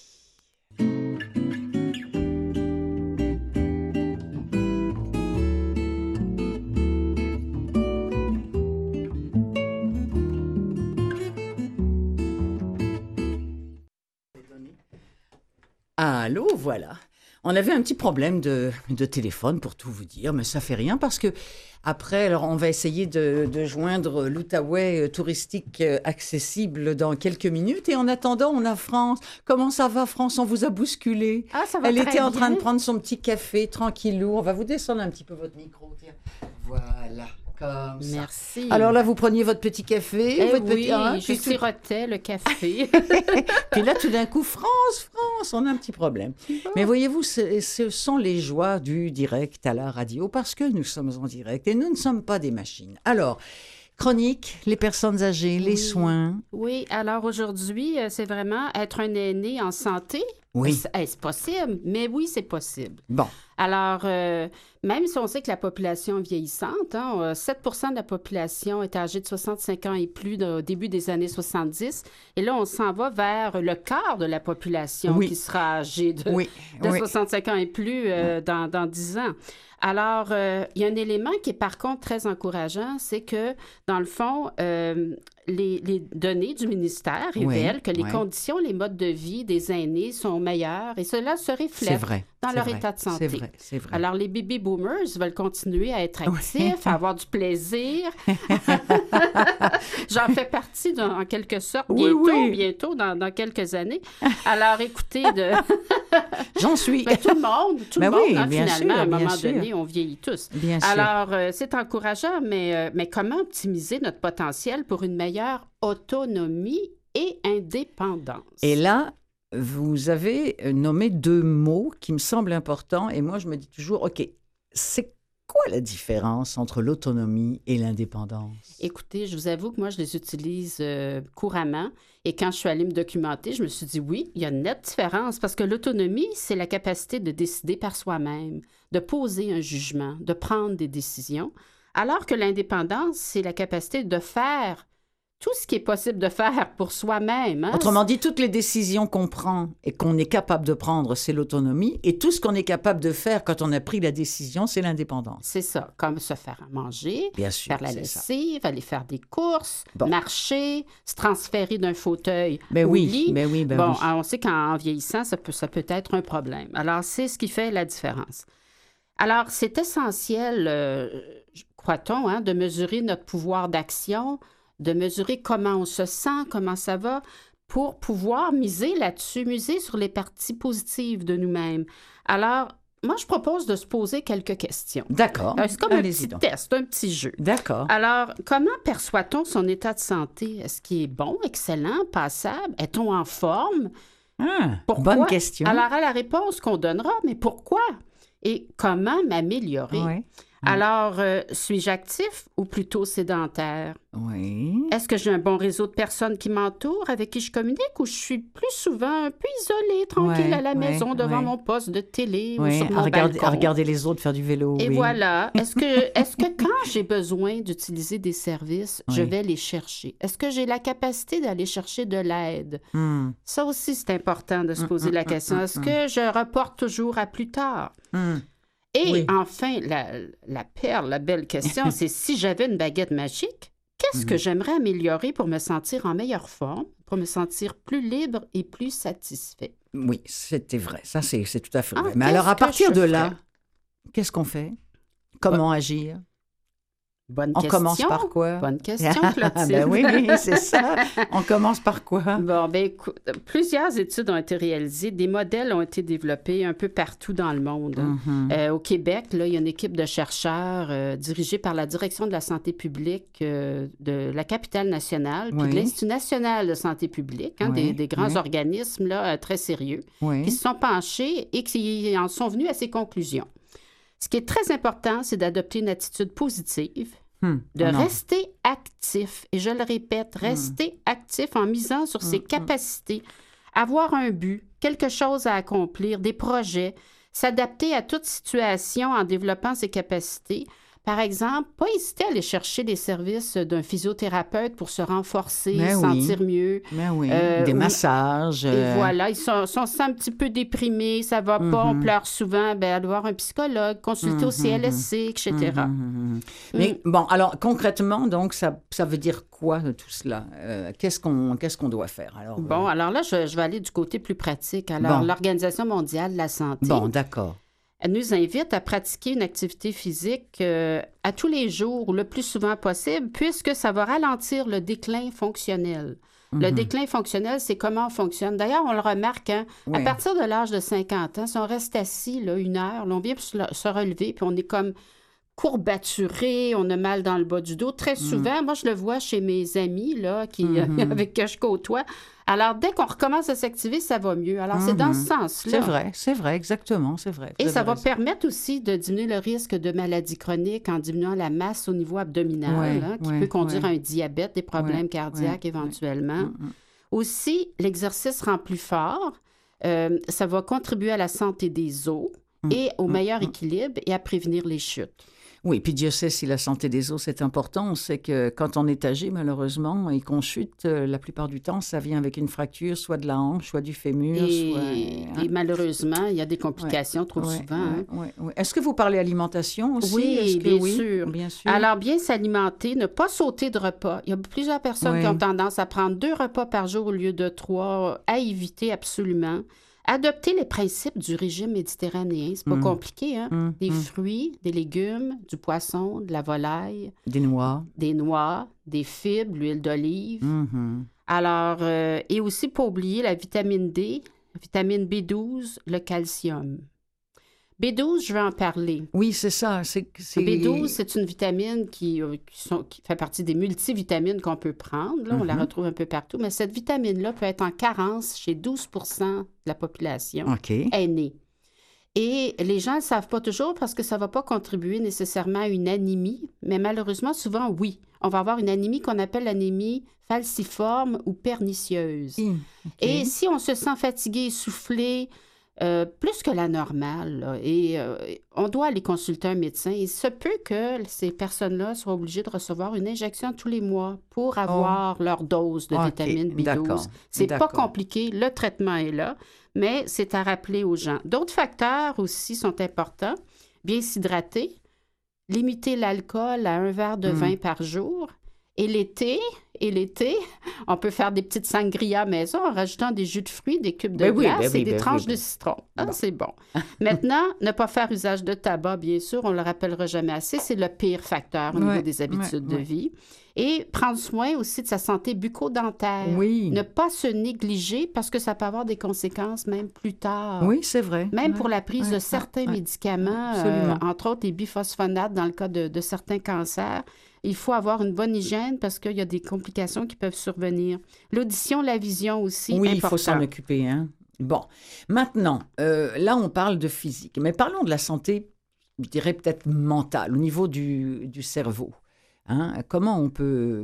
Allô, voilà. On avait un petit problème de téléphone, pour tout vous dire, mais ça fait rien parce que après, alors on va essayer de joindre l'Outaouais touristique accessible dans quelques minutes. Et en attendant, on a France. Comment ça va, France? On vous a bousculé. Ah, ça va Elle très était en bien. train de prendre son petit café, tranquillou. On va vous descendre un petit peu votre micro. Tiens. Voilà. Comme ça. Merci. Alors là, vous preniez votre petit café. Je sirotais le café. Puis là, tout d'un coup, France, on a un petit problème. Mais voyez-vous, ce sont les joies du direct à la radio, parce que nous sommes en direct et nous ne sommes pas des machines. Alors, chronique, les personnes âgées, les soins. Oui, alors aujourd'hui, c'est vraiment être un aîné en santé. Oui. Est-ce possible? Mais oui, c'est possible. Bon. Alors, même si on sait que la population est vieillissante, 7% de la population est âgée de 65 ans et plus au début des années 70. Et là, on s'en va vers le quart de la population qui sera âgée de 65 ans et plus dans 10 ans. Alors, il y a un élément qui est par contre très encourageant, c'est que, dans le fond, les données du ministère révèlent que les conditions, les modes de vie des aînés sont meilleurs et cela se reflète dans leur état de santé. C'est vrai. Alors, les baby boomers veulent continuer à être actifs, à avoir du plaisir. J'en fais partie, en quelque sorte, bientôt, dans quelques années. Alors, écoutez, J'en suis. Tout le monde, bien finalement, sûr, à un moment sûr. donné, on vieillit tous. Bien sûr. Alors, c'est encourageant, mais comment optimiser notre potentiel pour une meilleure autonomie et indépendance? Et là, vous avez nommé 2 mots qui me semblent importants, et moi, je me dis toujours, OK, c'est quoi la différence entre l'autonomie et l'indépendance? Écoutez, je vous avoue que moi, je les utilise couramment. Et quand je suis allée me documenter, je me suis dit, oui, il y a une nette différence parce que l'autonomie, c'est la capacité de décider par soi-même, de poser un jugement, de prendre des décisions, alors que l'indépendance, c'est la capacité de faire tout ce qui est possible de faire pour soi-même. Hein? Autrement dit, toutes les décisions qu'on prend et qu'on est capable de prendre, c'est l'autonomie. Et tout ce qu'on est capable de faire quand on a pris la décision, c'est l'indépendance. C'est ça, comme se faire à manger, bien sûr, faire la lessive, aller faire des courses, marcher, se transférer d'un fauteuil au lit. On sait qu'en vieillissant, ça peut être un problème. Alors, c'est ce qui fait la différence. Alors, c'est essentiel, croit-on, de mesurer notre pouvoir d'action, de mesurer comment on se sent, comment ça va, pour pouvoir miser là-dessus, miser sur les parties positives de nous-mêmes. Alors, moi, je propose de se poser quelques questions. D'accord. C'est comme un petit test, un petit jeu. D'accord. Alors, comment perçoit-on son état de santé? Est-ce qu'il est bon, excellent, passable? Est-on en forme? Pourquoi? Bonne question. Alors, à la réponse qu'on donnera, mais pourquoi? Et comment m'améliorer? Oui. Alors, suis-je actif ou plutôt sédentaire? Oui. Est-ce que j'ai un bon réseau de personnes qui m'entourent, avec qui je communique, ou je suis plus souvent un peu isolée, tranquille à la maison, devant mon poste de télé ou sur mon balcon? À regarder les autres faire du vélo. Et voilà. Est-ce que quand j'ai besoin d'utiliser des services, je vais les chercher? Est-ce que j'ai la capacité d'aller chercher de l'aide? Ça aussi, c'est important de se poser la question. Est-ce que je reporte toujours à plus tard? Et enfin, la perle, la belle question, c'est si j'avais une baguette magique, qu'est-ce que j'aimerais améliorer pour me sentir en meilleure forme, pour me sentir plus libre et plus satisfait? Oui, c'était vrai. Ça, c'est tout à fait vrai. Mais alors, à partir de là, qu'est-ce qu'on fait? Comment agir? Bonne question. On commence par quoi? Bonne question, Clotilde. Ben oui, c'est ça. On commence par quoi? Bon, écoute, plusieurs études ont été réalisées. Des modèles ont été développés un peu partout dans le monde. Au Québec, là, il y a une équipe de chercheurs dirigée par la Direction de la santé publique de la capitale nationale, puis de l'Institut national de santé publique, des grands organismes là, très sérieux, qui se sont penchés et qui en sont venus à ces conclusions. Ce qui est très important, c'est d'adopter une attitude positive, de rester actif. Et je le répète, rester actif en misant sur ses capacités, avoir un but, quelque chose à accomplir, des projets, s'adapter à toute situation en développant ses capacités. Par exemple, pas hésiter à aller chercher les services d'un physiothérapeute pour se renforcer, sentir mieux. Des massages. Et voilà, ils sont un petit peu déprimés, ça va pas, on pleure souvent, aller voir un psychologue, consulter au CLSC, etc. Mais bon, alors concrètement, donc, ça veut dire quoi tout cela? Qu'est-ce qu'on doit faire? Alors, alors là, je vais aller du côté plus pratique. Alors, l'Organisation mondiale de la santé. Bon, d'accord. Elle nous invite à pratiquer une activité physique à tous les jours ou le plus souvent possible, puisque ça va ralentir le déclin fonctionnel. Le déclin fonctionnel, c'est comment on fonctionne. D'ailleurs, on le remarque, à partir de l'âge de 50 ans, si on reste assis là, 1 heure, là, on vient se relever, puis on est comme courbaturé, on a mal dans le bas du dos. Très souvent, moi, je le vois chez mes amis là, avec qui je côtoie. Alors, dès qu'on recommence à s'activer, ça va mieux. Alors, c'est dans ce sens-là. C'est vrai, exactement, c'est vrai. Et ça va permettre aussi de diminuer le risque de maladies chroniques en diminuant la masse au niveau abdominal, qui peut conduire à un diabète, des problèmes cardiaques éventuellement. Aussi, l'exercice rend plus fort. Ça va contribuer à la santé des os et au meilleur équilibre et à prévenir les chutes. Oui, puis Dieu sait si la santé des os, c'est important. On sait que quand on est âgé, malheureusement, et qu'on chute, la plupart du temps, ça vient avec une fracture, soit de la hanche, soit du fémur. Et malheureusement, il y a des complications trop souvent. Est-ce que vous parlez alimentation aussi? Oui, bien sûr. Alors, bien s'alimenter, ne pas sauter de repas. Il y a plusieurs personnes qui ont tendance à prendre 2 repas par jour au lieu de 3, à éviter absolument. Adopter les principes du régime méditerranéen, c'est pas compliqué, hein? Des fruits, des légumes, du poisson, de la volaille. Des noix. Des fibres, l'huile d'olive. Alors, et aussi, pas oublier la vitamine D, la vitamine B12, le calcium. B12, je vais en parler. Oui, c'est ça. B12, c'est une vitamine qui fait partie des multivitamines qu'on peut prendre. Là, on la retrouve un peu partout. Mais cette vitamine-là peut être en carence chez 12 de la population aînée. Et les gens ne le savent pas toujours parce que ça ne va pas contribuer nécessairement à une anémie. Mais malheureusement, souvent, oui. On va avoir une anémie qu'on appelle l'anémie falciforme ou pernicieuse. Et si on se sent fatigué, essoufflé, plus que la normale, là, et on doit aller consulter un médecin. Il se peut que ces personnes-là soient obligées de recevoir une injection tous les mois pour avoir leur dose de vitamine B12. D'accord. C'est pas compliqué, le traitement est là, mais c'est à rappeler aux gens. D'autres facteurs aussi sont importants. Bien s'hydrater, limiter l'alcool à 1 verre de vin par jour. Et l'été, on peut faire des petites sangrias maison en rajoutant des jus de fruits, des cubes de glace et des tranches de citron. C'est bon. Maintenant, ne pas faire usage de tabac, bien sûr, on ne le rappellera jamais assez, c'est le pire facteur au niveau des habitudes de vie. Et prendre soin aussi de sa santé bucco-dentaire. Ne pas se négliger parce que ça peut avoir des conséquences même plus tard. Oui, c'est vrai. Même pour la prise de certains médicaments, entre autres les biphosphonates dans le cas de certains cancers. Il faut avoir une bonne hygiène parce qu'il y a des complications qui peuvent survenir. L'audition, la vision aussi, important. Il faut s'en occuper. Hein? Bon, maintenant, là, on parle de physique. Mais parlons de la santé, je dirais peut-être mentale, au niveau du cerveau. Hein? Comment on peut...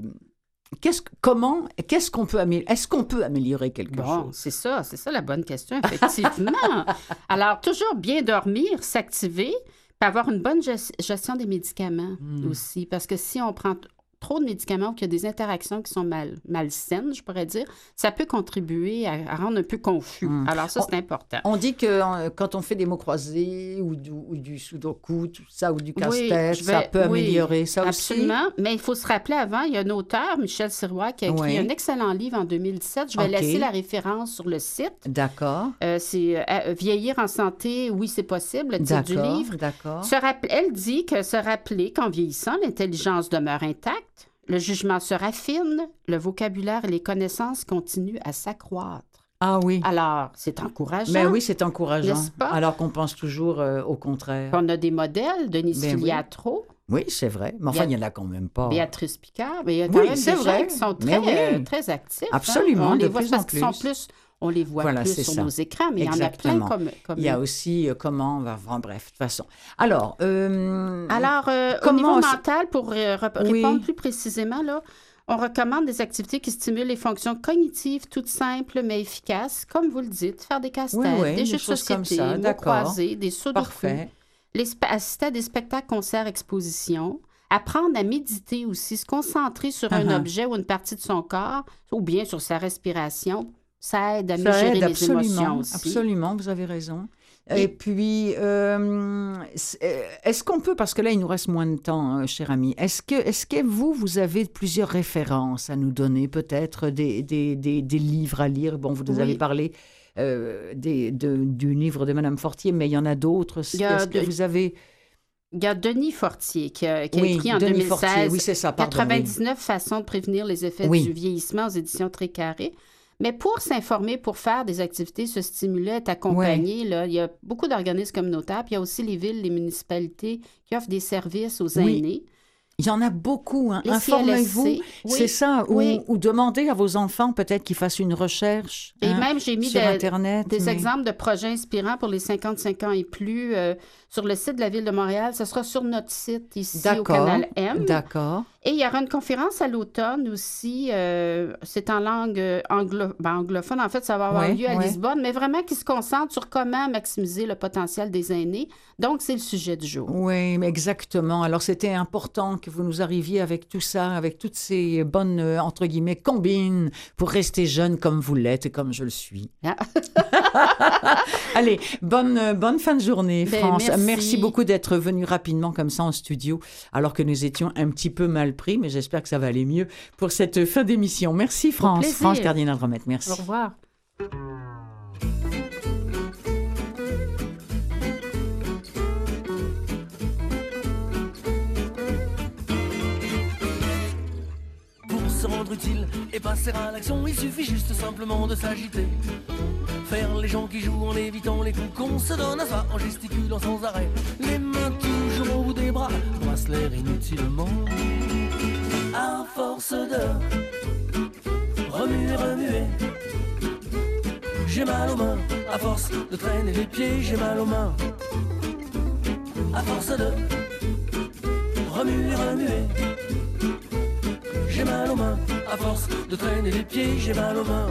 Qu'est-ce qu'on peut améliorer? Est-ce qu'on peut améliorer quelque chose? C'est ça la bonne question, effectivement. Alors, toujours bien dormir, s'activer, puis avoir une bonne gestion des médicaments aussi. Parce que si on prend trop de médicaments ou qu'il y a des interactions qui sont malsaines, je pourrais dire, ça peut contribuer à rendre un peu confus. Alors ça, c'est important. On dit que quand on fait des mots croisés ou du sudoku, tout ça, ou du casse-tête, ça peut améliorer ça aussi. Absolument. Mais il faut se rappeler avant, il y a un auteur, Michel Sirois, qui a écrit un excellent livre en 2017. Je vais laisser la référence sur le site. D'accord. C'est Vieillir en santé, oui, c'est possible, le titre du livre. D'accord. Elle dit que se rappeler qu'en vieillissant, l'intelligence demeure intacte. Le jugement se raffine, le vocabulaire et les connaissances continuent à s'accroître. Ah oui. Alors, c'est encourageant. Mais oui, c'est encourageant. N'est-ce pas? Alors qu'on pense toujours au contraire. On a des modèles, Denis Filiatro. Oui, c'est vrai. Mais enfin, il n'y en a quand même pas. Béatrice Picard. Mais il y a quand même des gens qui sont très actifs. Absolument, hein? de plus en plus. On les voit plus sur nos écrans, mais il y en a plein comme... Il y a aussi comment... Enfin, bref, de toute façon. Alors, au niveau mental, pour répondre plus précisément, là, on recommande des activités qui stimulent les fonctions cognitives toutes simples mais efficaces, comme vous le dites, faire des casse-têtes, des jeux de société, mots croisés, des sudoku, assister à des spectacles, concerts, expositions, apprendre à méditer aussi, se concentrer sur un objet ou une partie de son corps, ou bien sur sa respiration. Ça aide à mieux gérer les émotions aussi. Absolument, vous avez raison. Et puis, est-ce qu'on peut, parce que là, il nous reste moins de temps, cher ami, est-ce que vous avez plusieurs références à nous donner, peut-être des livres à lire? Bon, vous nous avez parlé du livre de Mme Fortier, mais il y en a d'autres. Est-ce que vous avez... Il y a Denis Fortier qui a écrit en 2016 Fortier. Oui, c'est ça, 99 façons de prévenir les effets du vieillissement aux éditions Trécarré. Mais pour s'informer, pour faire des activités, se stimuler, être accompagné, là, il y a beaucoup d'organismes communautaires, puis il y a aussi les villes, les municipalités qui offrent des services aux aînés. Il y en a beaucoup. Hein. Les Informez-vous. CLSC, c'est ça. Ou demandez à vos enfants peut-être qu'ils fassent une recherche. Et même, j'ai mis sur Internet, des exemples de projets inspirants pour les 55 ans et plus sur le site de la Ville de Montréal. Ce sera sur notre site ici au Canal M. D'accord. Et il y aura une conférence à l'automne aussi. C'est en langue anglophone. En fait, ça va avoir lieu à Lisbonne, mais vraiment qui se concentre sur comment maximiser le potentiel des aînés. Donc, c'est le sujet du jour. Oui, exactement. Alors, c'était important que vous nous arriviez avec tout ça, avec toutes ces bonnes, entre guillemets, combines pour rester jeune comme vous l'êtes et comme je le suis. Allez, bonne fin de journée, France. Merci beaucoup d'être venue rapidement comme ça en studio, alors que nous étions un petit peu mal pris, mais j'espère que ça va aller mieux pour cette fin d'émission. Merci, France. France Cardinal-Romette, merci. Au revoir. rendre utile et passer à l'action, il suffit juste simplement de s'agiter. Faire les gens qui jouent en évitant les coups qu'on se donne à ça, en gesticulant sans arrêt, les mains toujours au bout des bras, brasse l'air inutilement. À force de remuer, remuer, j'ai mal aux mains. À force de traîner les pieds, j'ai mal aux mains. À force de remuer, remuer, j'ai mal aux mains. À force de traîner les pieds, j'ai mal aux mains.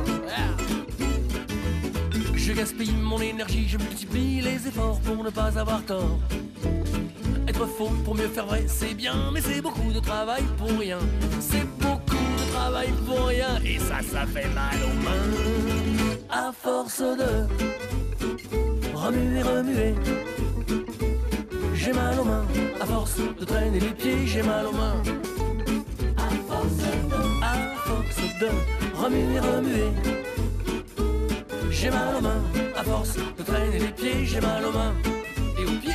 Je gaspille mon énergie, je multiplie les efforts pour ne pas avoir tort. Être faux pour mieux faire vrai, c'est bien, mais c'est beaucoup de travail pour rien. C'est beaucoup de travail pour rien, et ça fait mal aux mains. À force de remuer, remuer, j'ai mal aux mains. À force de traîner les pieds, j'ai mal aux mains. À force de remuer, remuer, j'ai mal aux mains. À force de traîner les pieds, j'ai mal aux mains. Et aux pieds.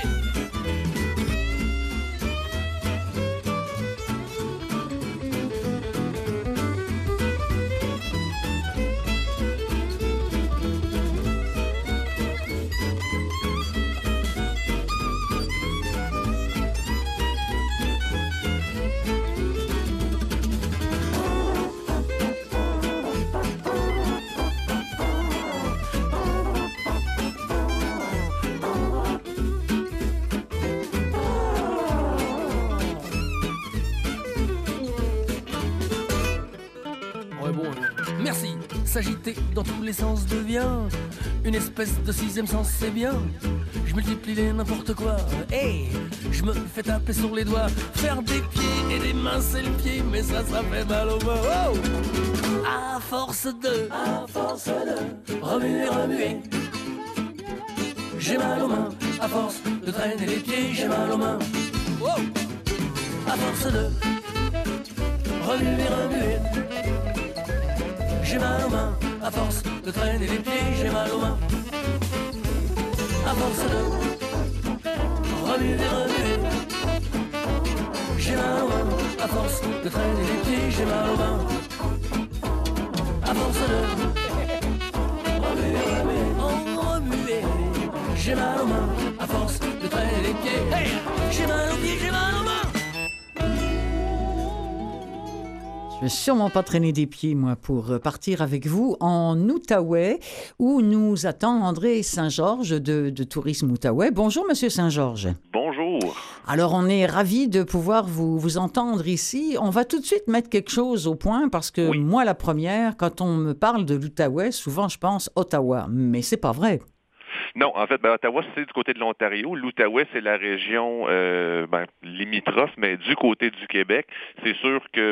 Merci, s'agiter dans tous les sens devient une espèce de sixième sens, c'est bien. Je multiplie les n'importe quoi, hey, je me fais taper sur les doigts. Faire des pieds et des mains, c'est le pied, mais ça fait mal aux mains. Oh, à force de remuer, remuer, j'ai mal aux mains. À force de traîner les pieds, j'ai mal aux mains. Oh, à force de remuer, remuer, j'ai mal aux mains. À force de traîner les pieds, j'ai mal aux mains. À force de remuer, remuer, j'ai mal aux mains. À force de traîner les pieds, j'ai mal aux mains. À force de remuer, remuer, j'ai mal aux mains. À force de traîner les pieds, hey, j'ai mal aux pieds, j'ai mal aux mains. Je vais sûrement pas traîner des pieds, moi, pour partir avec vous en Outaouais, où nous attend André Saint-Georges de Tourisme Outaouais. Bonjour, Monsieur Saint-Georges. Bonjour. Alors, on est ravis de pouvoir vous entendre ici. On va tout de suite mettre quelque chose au point, parce que moi, la première, quand on me parle de l'Outaouais, souvent, je pense Ottawa, mais c'est pas vrai. Non, en fait, Ottawa, c'est du côté de l'Ontario. L'Outaouais, c'est la région limitrophe, mais du côté du Québec. C'est sûr que,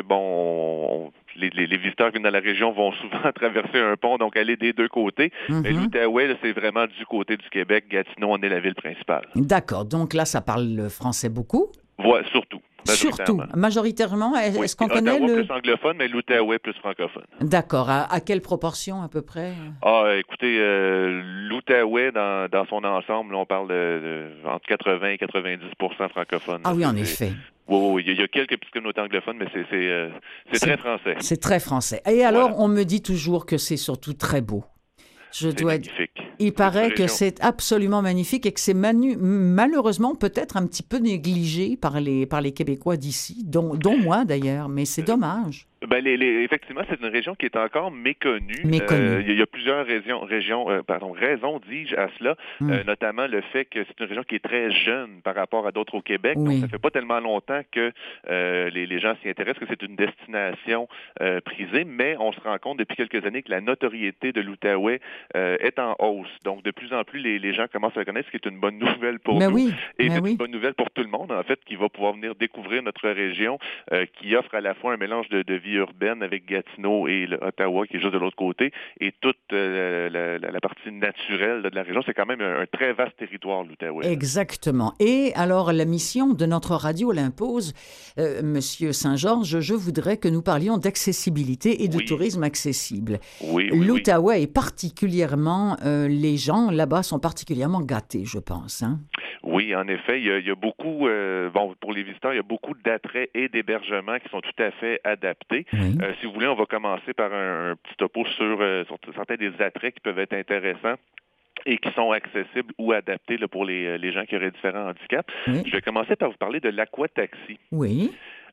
les visiteurs qui viennent dans la région vont souvent traverser un pont, donc aller des deux côtés. Mm-hmm. Mais l'Outaouais, c'est vraiment du côté du Québec. Gatineau en est la ville principale. D'accord. Donc là, ça parle le français beaucoup? Ouais, surtout. Surtout, majoritairement, est-ce qu'on connaît Ottawa plus anglophone, mais l'Outaouais plus francophone. D'accord. À quelle proportion, à peu près? Écoutez, l'Outaouais, dans son ensemble, on parle entre 80 et 90 % francophone. Ah oui, en effet. Oui, il y a quelques petites communautés anglophones, mais c'est très français. C'est très français. Et alors, on me dit toujours que c'est surtout très beau. C'est magnifique. Il paraît que c'est absolument magnifique et que c'est malheureusement peut-être un petit peu négligé par les Québécois d'ici, dont moi d'ailleurs, mais c'est dommage. Effectivement, c'est une région qui est encore méconnue. Il y a plusieurs raisons, dis-je, à cela, notamment le fait que c'est une région qui est très jeune par rapport à d'autres au Québec. Oui. Donc, ça fait pas tellement longtemps que les gens s'y intéressent, que c'est une destination prisée, mais on se rend compte depuis quelques années que la notoriété de l'Outaouais est en hausse. Donc, de plus en plus, les gens commencent à le connaître, ce qui est une bonne nouvelle pour nous. Et c'est une bonne nouvelle pour tout le monde, en fait, qui va pouvoir venir découvrir notre région, qui offre à la fois un mélange de vie urbaine avec Gatineau et Ottawa qui est juste de l'autre côté, et toute la partie naturelle de la région. C'est quand même un très vaste territoire, l'Outaouais. Exactement. Et alors, la mission de notre radio l'impose, Monsieur Saint-Georges, je voudrais que nous parlions d'accessibilité et de tourisme accessible. L'Outaouais est particulièrement, les gens là-bas sont particulièrement gâtés, je pense. Hein? Oui, en effet, il y a beaucoup, pour les visiteurs, il y a beaucoup d'attraits et d'hébergements qui sont tout à fait adaptés. activités. Si vous voulez, on va commencer par un petit topo sur certains des attraits qui peuvent être intéressants et qui sont accessibles ou adaptés là, pour les gens qui auraient différents handicaps. Je vais commencer par vous parler de l'aquataxi. Oui.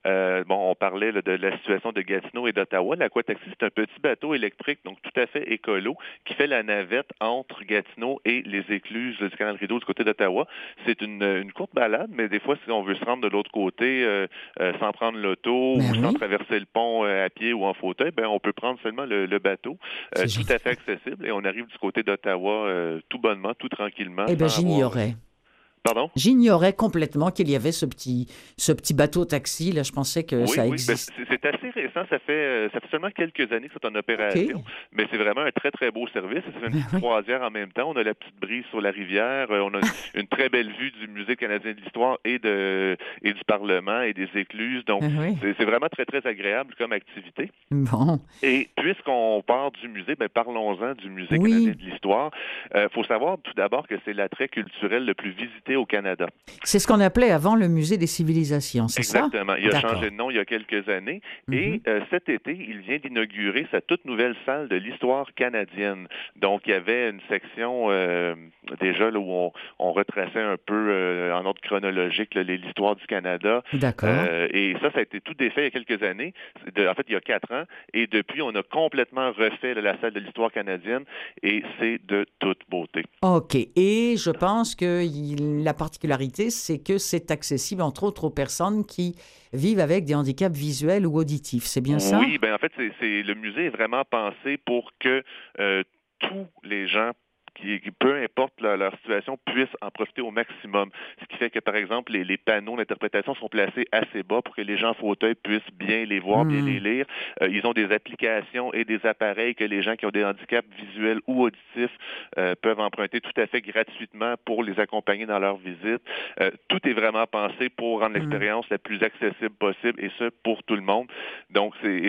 On parlait là, de la situation de Gatineau et d'Ottawa. L'aquataxi, c'est un petit bateau électrique, donc tout à fait écolo, qui fait la navette entre Gatineau et les écluses du canal Rideau du côté d'Ottawa. C'est une courte balade, mais des fois, si on veut se rendre de l'autre côté sans prendre l'auto ou sans traverser le pont à pied ou en fauteuil, on peut prendre seulement le bateau. Tout à fait accessible. Et on arrive du côté d'Ottawa tout bonnement, tout tranquillement. Eh bien, j'ignorais. Pardon? J'ignorais complètement qu'il y avait ce petit bateau-taxi. Là, je pensais que ça existe. C'est assez récent. Ça fait seulement quelques années que c'est en opération. Mais c'est vraiment un très, très beau service. C'est une petite croisière en même temps. On a la petite brise sur la rivière. On a une très belle vue du Musée canadien de l'histoire et du Parlement et des écluses. Donc, c'est vraiment très, très agréable comme activité. Bon. Et puisqu'on part du musée, parlons-en du Musée canadien de l'histoire. Faut savoir tout d'abord que c'est l'attrait culturel le plus visité au Canada. C'est ce qu'on appelait avant le Musée des civilisations, c'est ça? Exactement. Il a changé de nom il y a quelques années. Et cet été, il vient d'inaugurer sa toute nouvelle salle de l'histoire canadienne. Donc, il y avait une section déjà là, où on retraçait un peu en ordre chronologique l'histoire du Canada. D'accord. Et ça a été tout défait il y a quelques années. En fait, il y a 4 ans. Et depuis, on a complètement refait la salle de l'histoire canadienne et c'est de toute beauté. OK. Et je pense que la particularité, c'est que c'est accessible, entre autres, aux personnes qui vivent avec des handicaps visuels ou auditifs. C'est bien ça? Oui, en fait, le musée est vraiment pensé pour que tous les gens qui, peu importe leur situation, puissent en profiter au maximum. Ce qui fait que, par exemple, les panneaux d'interprétation sont placés assez bas pour que les gens en fauteuil puissent bien les voir, bien les lire. Ils ont des applications et des appareils que les gens qui ont des handicaps visuels ou auditifs peuvent emprunter tout à fait gratuitement pour les accompagner dans leur visite. Tout est vraiment pensé pour rendre l'expérience la plus accessible possible, et ce, pour tout le monde. Donc,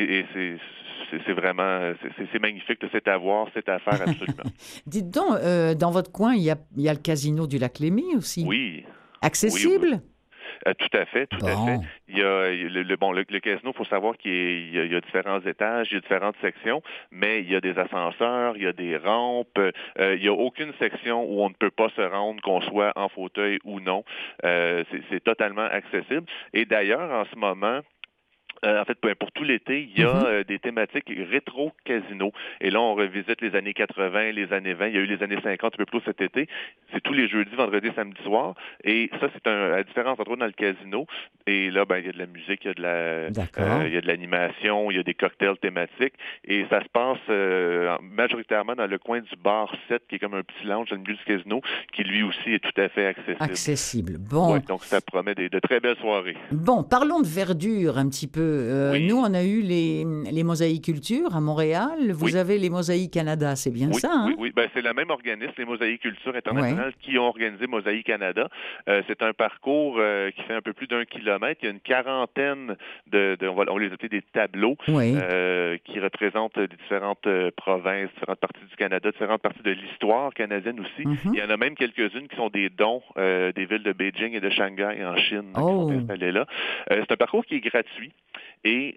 c'est vraiment c'est magnifique, c'est à voir, c'est à faire absolument. Dites donc, dans votre coin, il y a le casino du Lac-Lémy aussi. Oui. Accessible? Oui. Tout à fait. Il y a le casino, il faut savoir qu'il y a différents étages, il y a différentes sections, mais il y a des ascenseurs, il y a des rampes, il n'y a aucune section où on ne peut pas se rendre, qu'on soit en fauteuil ou non. C'est totalement accessible. Et d'ailleurs, en ce moment, en fait, pour tout l'été, il y a des thématiques rétro-casino. Et là, on revisite les années 80, les années 20. Il y a eu les années 50 un peu plus cet été. C'est tous les jeudis, vendredis, samedi soir. Et ça, c'est à différents endroits dans le casino. Et là, il y a de la musique, il y a de l'animation, il y a des cocktails thématiques. Et ça se passe majoritairement dans le coin du bar 7, qui est comme un petit lounge dans le milieu du casino, qui lui aussi est tout à fait accessible. Bon. Ouais, donc, ça promet de très belles soirées. Bon, parlons de verdure un petit peu. Nous, on a eu les mosaïcultures à Montréal. Vous avez les Mosaïques Canada, c'est bien ça? Hein? Oui. C'est le même organisme, les Mosaïcultures internationales, qui ont organisé Mosaïque Canada. C'est un parcours qui fait un peu plus d'1 kilomètre. Il y a une quarantaine on les appelle des tableaux, qui représentent des différentes provinces, différentes parties du Canada, différentes parties de l'histoire canadienne aussi. Il y en a même quelques-unes qui sont des dons des villes de Beijing et de Shanghai en Chine qui sont installées là. C'est un parcours qui est gratuit. Et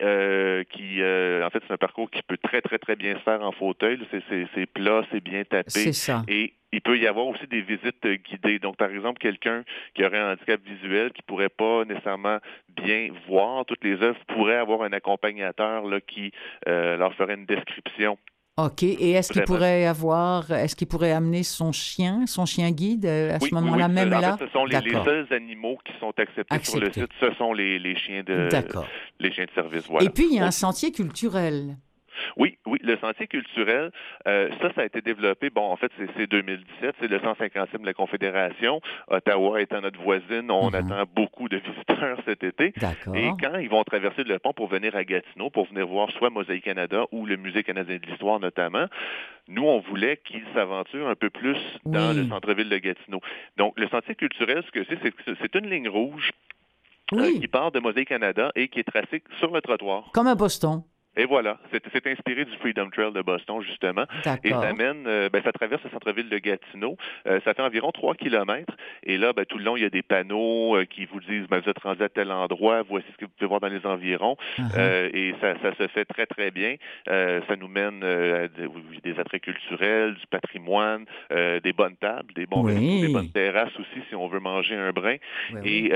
en fait, c'est un parcours qui peut très, très, très bien se faire en fauteuil. C'est plat, c'est bien tapé. C'est ça. Et il peut y avoir aussi des visites guidées. Donc, par exemple, quelqu'un qui aurait un handicap visuel, qui ne pourrait pas nécessairement bien voir toutes les œuvres, pourrait avoir un accompagnateur là, qui leur ferait une description. OK. Et est-ce qu'il pourrait amener son chien guide à ce moment-là, même là? En fait, ce sont les seuls animaux qui sont acceptés sur le site. Ce sont les chiens de service. Voilà. Et puis, il y a un sentier culturel. Oui, le sentier culturel, ça a été développé, en fait, c'est 2017, c'est le 150e de la Confédération. Ottawa étant notre voisine, on attend beaucoup de visiteurs cet été. D'accord. Et quand ils vont traverser le pont pour venir à Gatineau, pour venir voir soit Mosaïque Canada ou le Musée canadien de l'histoire notamment, nous, on voulait qu'ils s'aventurent un peu plus dans le centre-ville de Gatineau. Donc, le sentier culturel, ce que c'est une ligne rouge qui part de Mosaïque Canada et qui est tracée sur le trottoir. Comme à Boston. Et voilà, c'est inspiré du Freedom Trail de Boston, justement. D'accord. Et ça mène, ça traverse le centre-ville de Gatineau. Ça fait environ 3 kilomètres. Et là, tout le long, il y a des panneaux qui vous disent, vous êtes rendu à tel endroit, voici ce que vous pouvez voir dans les environs. Et ça se fait très, très bien. Ça nous mène à des attraits culturels, du patrimoine, des bonnes tables, des bons restos, des bonnes terrasses aussi, si on veut manger un brin. Et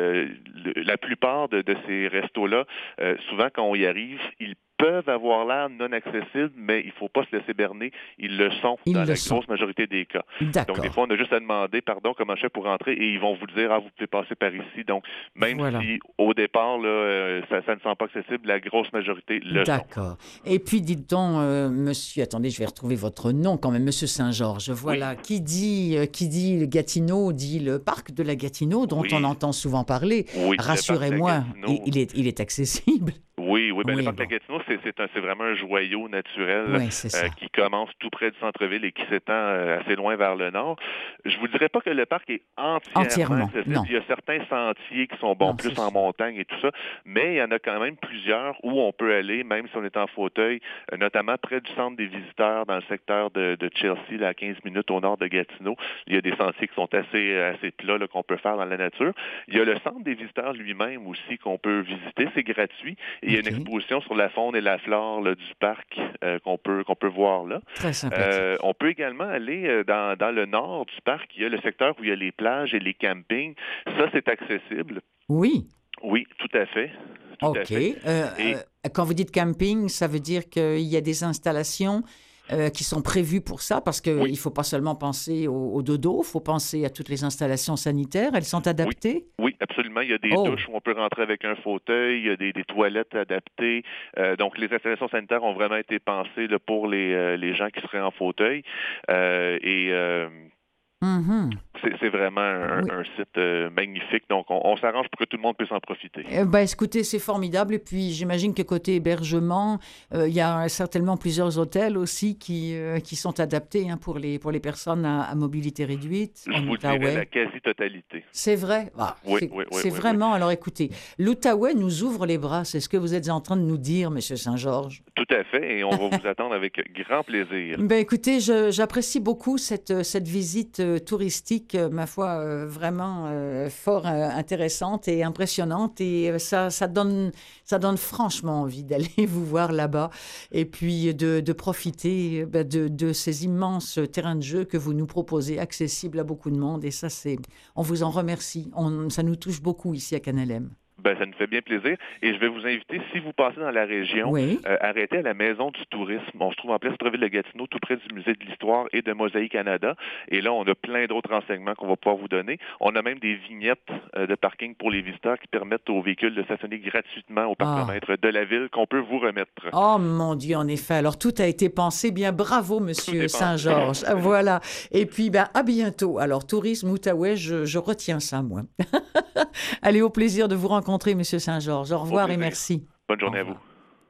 la plupart de ces restos-là, souvent, quand on y arrive, ils peuvent avoir l'air non accessibles, mais il ne faut pas se laisser berner. Ils le sont dans la grosse majorité des cas. D'accord. Donc, des fois, on a juste à demander, pardon, comment je fais pour rentrer, et ils vont vous dire, vous pouvez passer par ici. Donc, même si, au départ, là, ça ne semble pas accessible, la grosse majorité le sont. D'accord. Et puis, dites donc, monsieur, attendez, je vais retrouver votre nom quand même, monsieur Saint-Georges. Voilà, qui dit le Gatineau, dit le parc de la Gatineau, dont on entend souvent parler. Rassurez-moi, il est accessible. Oui, le parc de la Gatineau, c'est vraiment un joyau naturel qui commence tout près du centre-ville et qui s'étend assez loin vers le nord. Je vous dirais pas que le parc est entièrement accessible. Non. Il y a certains sentiers qui sont plus en montagne et tout ça, mais il y en a quand même plusieurs où on peut aller, même si on est en fauteuil, notamment près du centre des visiteurs dans le secteur de Chelsea, là, à 15 minutes au nord de Gatineau. Il y a des sentiers qui sont assez plats là, qu'on peut faire dans la nature. Il y a le centre des visiteurs lui-même aussi qu'on peut visiter. C'est gratuit. Il y a une exposition sur la faune et la flore là, du parc qu'on peut voir là. Très sympathique. On peut également aller dans le nord du parc. Il y a le secteur où il y a les plages et les campings. Ça, c'est accessible. Oui. Oui, tout à fait. Quand vous dites camping, ça veut dire qu'il y a des installations qui sont prévues pour ça, parce qu'il ne faut pas seulement penser au dodo, il faut penser à toutes les installations sanitaires. Elles sont adaptées? Oui, absolument. Il y a des douches où on peut rentrer avec un fauteuil, il y a des toilettes adaptées. Donc, les installations sanitaires ont vraiment été pensées là, pour les gens qui seraient en fauteuil. C'est vraiment un site magnifique. Donc, on s'arrange pour que tout le monde puisse en profiter. Écoutez, c'est formidable. Et puis, j'imagine que côté hébergement, il y a certainement plusieurs hôtels aussi qui sont adaptés pour les personnes à mobilité réduite. Je vous dirais la quasi-totalité. C'est vrai? C'est vraiment... Alors, écoutez, l'Outaouais nous ouvre les bras. C'est ce que vous êtes en train de nous dire, M. Saint-Georges. Tout à fait. Et on va vous attendre avec grand plaisir. Écoutez, j'apprécie beaucoup cette visite touristique, ma foi, vraiment fort intéressante et impressionnante. Et ça donne franchement envie d'aller vous voir là-bas et puis de profiter de ces immenses terrains de jeu que vous nous proposez, accessibles à beaucoup de monde. Et ça, on vous en remercie. Ça nous touche beaucoup ici à Canalem. Ça nous fait bien plaisir. Et je vais vous inviter, si vous passez dans la région, arrêtez à la Maison du tourisme. On se trouve en plein centre-ville de Gatineau, tout près du Musée de l'Histoire et de Mosaïque Canada. Et là, on a plein d'autres renseignements qu'on va pouvoir vous donner. On a même des vignettes de parking pour les visiteurs qui permettent aux véhicules de stationner gratuitement au parcomètre de la ville qu'on peut vous remettre. Oh mon Dieu, en effet. Alors, tout a été pensé bien. Bravo, Monsieur Saint-Georges. Voilà. Et puis, à bientôt. Alors, tourisme Outaouais, je retiens ça, moi. Allez, au plaisir de vous rencontrer, M. Saint-Georges. Au revoir et merci. Bonne journée à vous.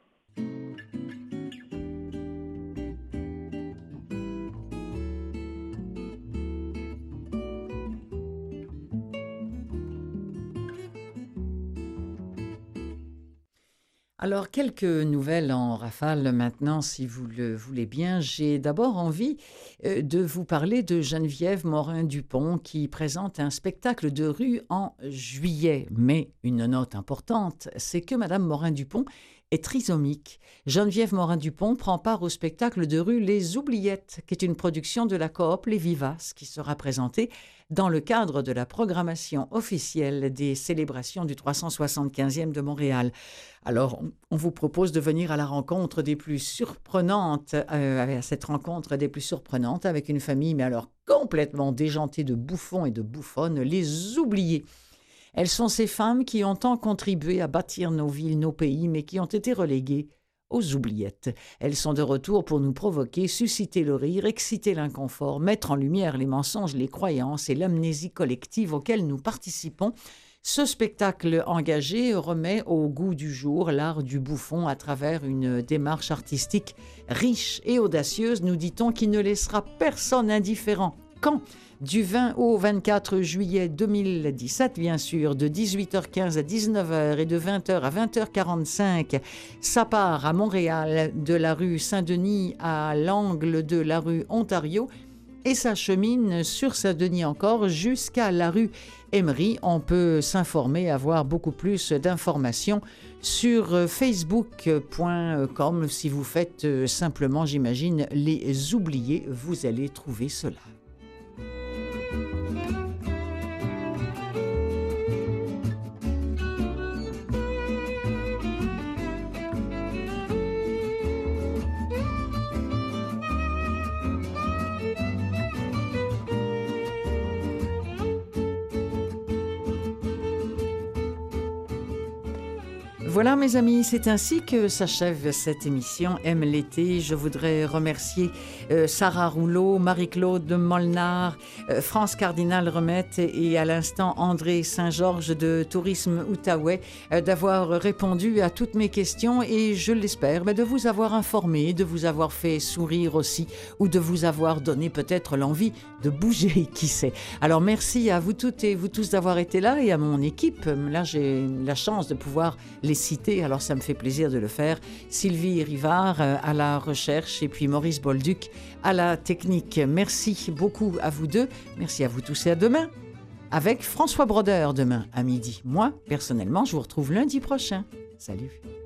Alors, quelques nouvelles en rafale maintenant, si vous le voulez bien. J'ai d'abord envie de vous parler de Geneviève Morin-Dupont qui présente un spectacle de rue en juillet. Mais une note importante, c'est que Mme Morin-Dupont est trisomique. Geneviève Morin-Dupont prend part au spectacle de rue Les Oubliettes, qui est une production de la coop Les Vivaces, qui sera présentée dans le cadre de la programmation officielle des célébrations du 375e de Montréal. Alors, on vous propose de venir à la rencontre des plus surprenantes, à cette rencontre des plus surprenantes avec une famille, mais alors complètement déjantée de bouffons et de bouffonnes, les oubliés. Elles sont ces femmes qui ont tant contribué à bâtir nos villes, nos pays, mais qui ont été reléguées aux oubliettes. Elles sont de retour pour nous provoquer, susciter le rire, exciter l'inconfort, mettre en lumière les mensonges, les croyances et l'amnésie collective auxquelles nous participons. Ce spectacle engagé remet au goût du jour l'art du bouffon à travers une démarche artistique riche et audacieuse, nous dit-on, qui ne laissera personne indifférent. Caen. Du 20 au 24 juillet 2017, bien sûr, de 18h15 à 19h et de 20h à 20h45. Ça part à Montréal, de la rue Saint-Denis à l'angle de la rue Ontario. Et ça chemine sur Saint-Denis encore jusqu'à la rue Emery. On peut s'informer, avoir beaucoup plus d'informations sur facebook.com. Si vous faites simplement, j'imagine, les oubliés, vous allez trouver cela. Voilà mes amis, c'est ainsi que s'achève cette émission Aime l'été. Je voudrais remercier Sarah Rouleau, Marie-Claude Molnar, France Cardinal-Remette et à l'instant André Saint-Georges de Tourisme Outaouais d'avoir répondu à toutes mes questions et je l'espère de vous avoir informé, de vous avoir fait sourire aussi ou de vous avoir donné peut-être l'envie de bouger, qui sait. Alors merci à vous toutes et vous tous d'avoir été là et à mon équipe. Là j'ai la chance de pouvoir les citer, alors ça me fait plaisir de le faire. Sylvie Rivard à la recherche et puis Maurice Bolduc à la technique. Merci beaucoup à vous deux. Merci à vous tous et à demain avec François Brodeur demain à midi. Moi, personnellement, je vous retrouve lundi prochain. Salut.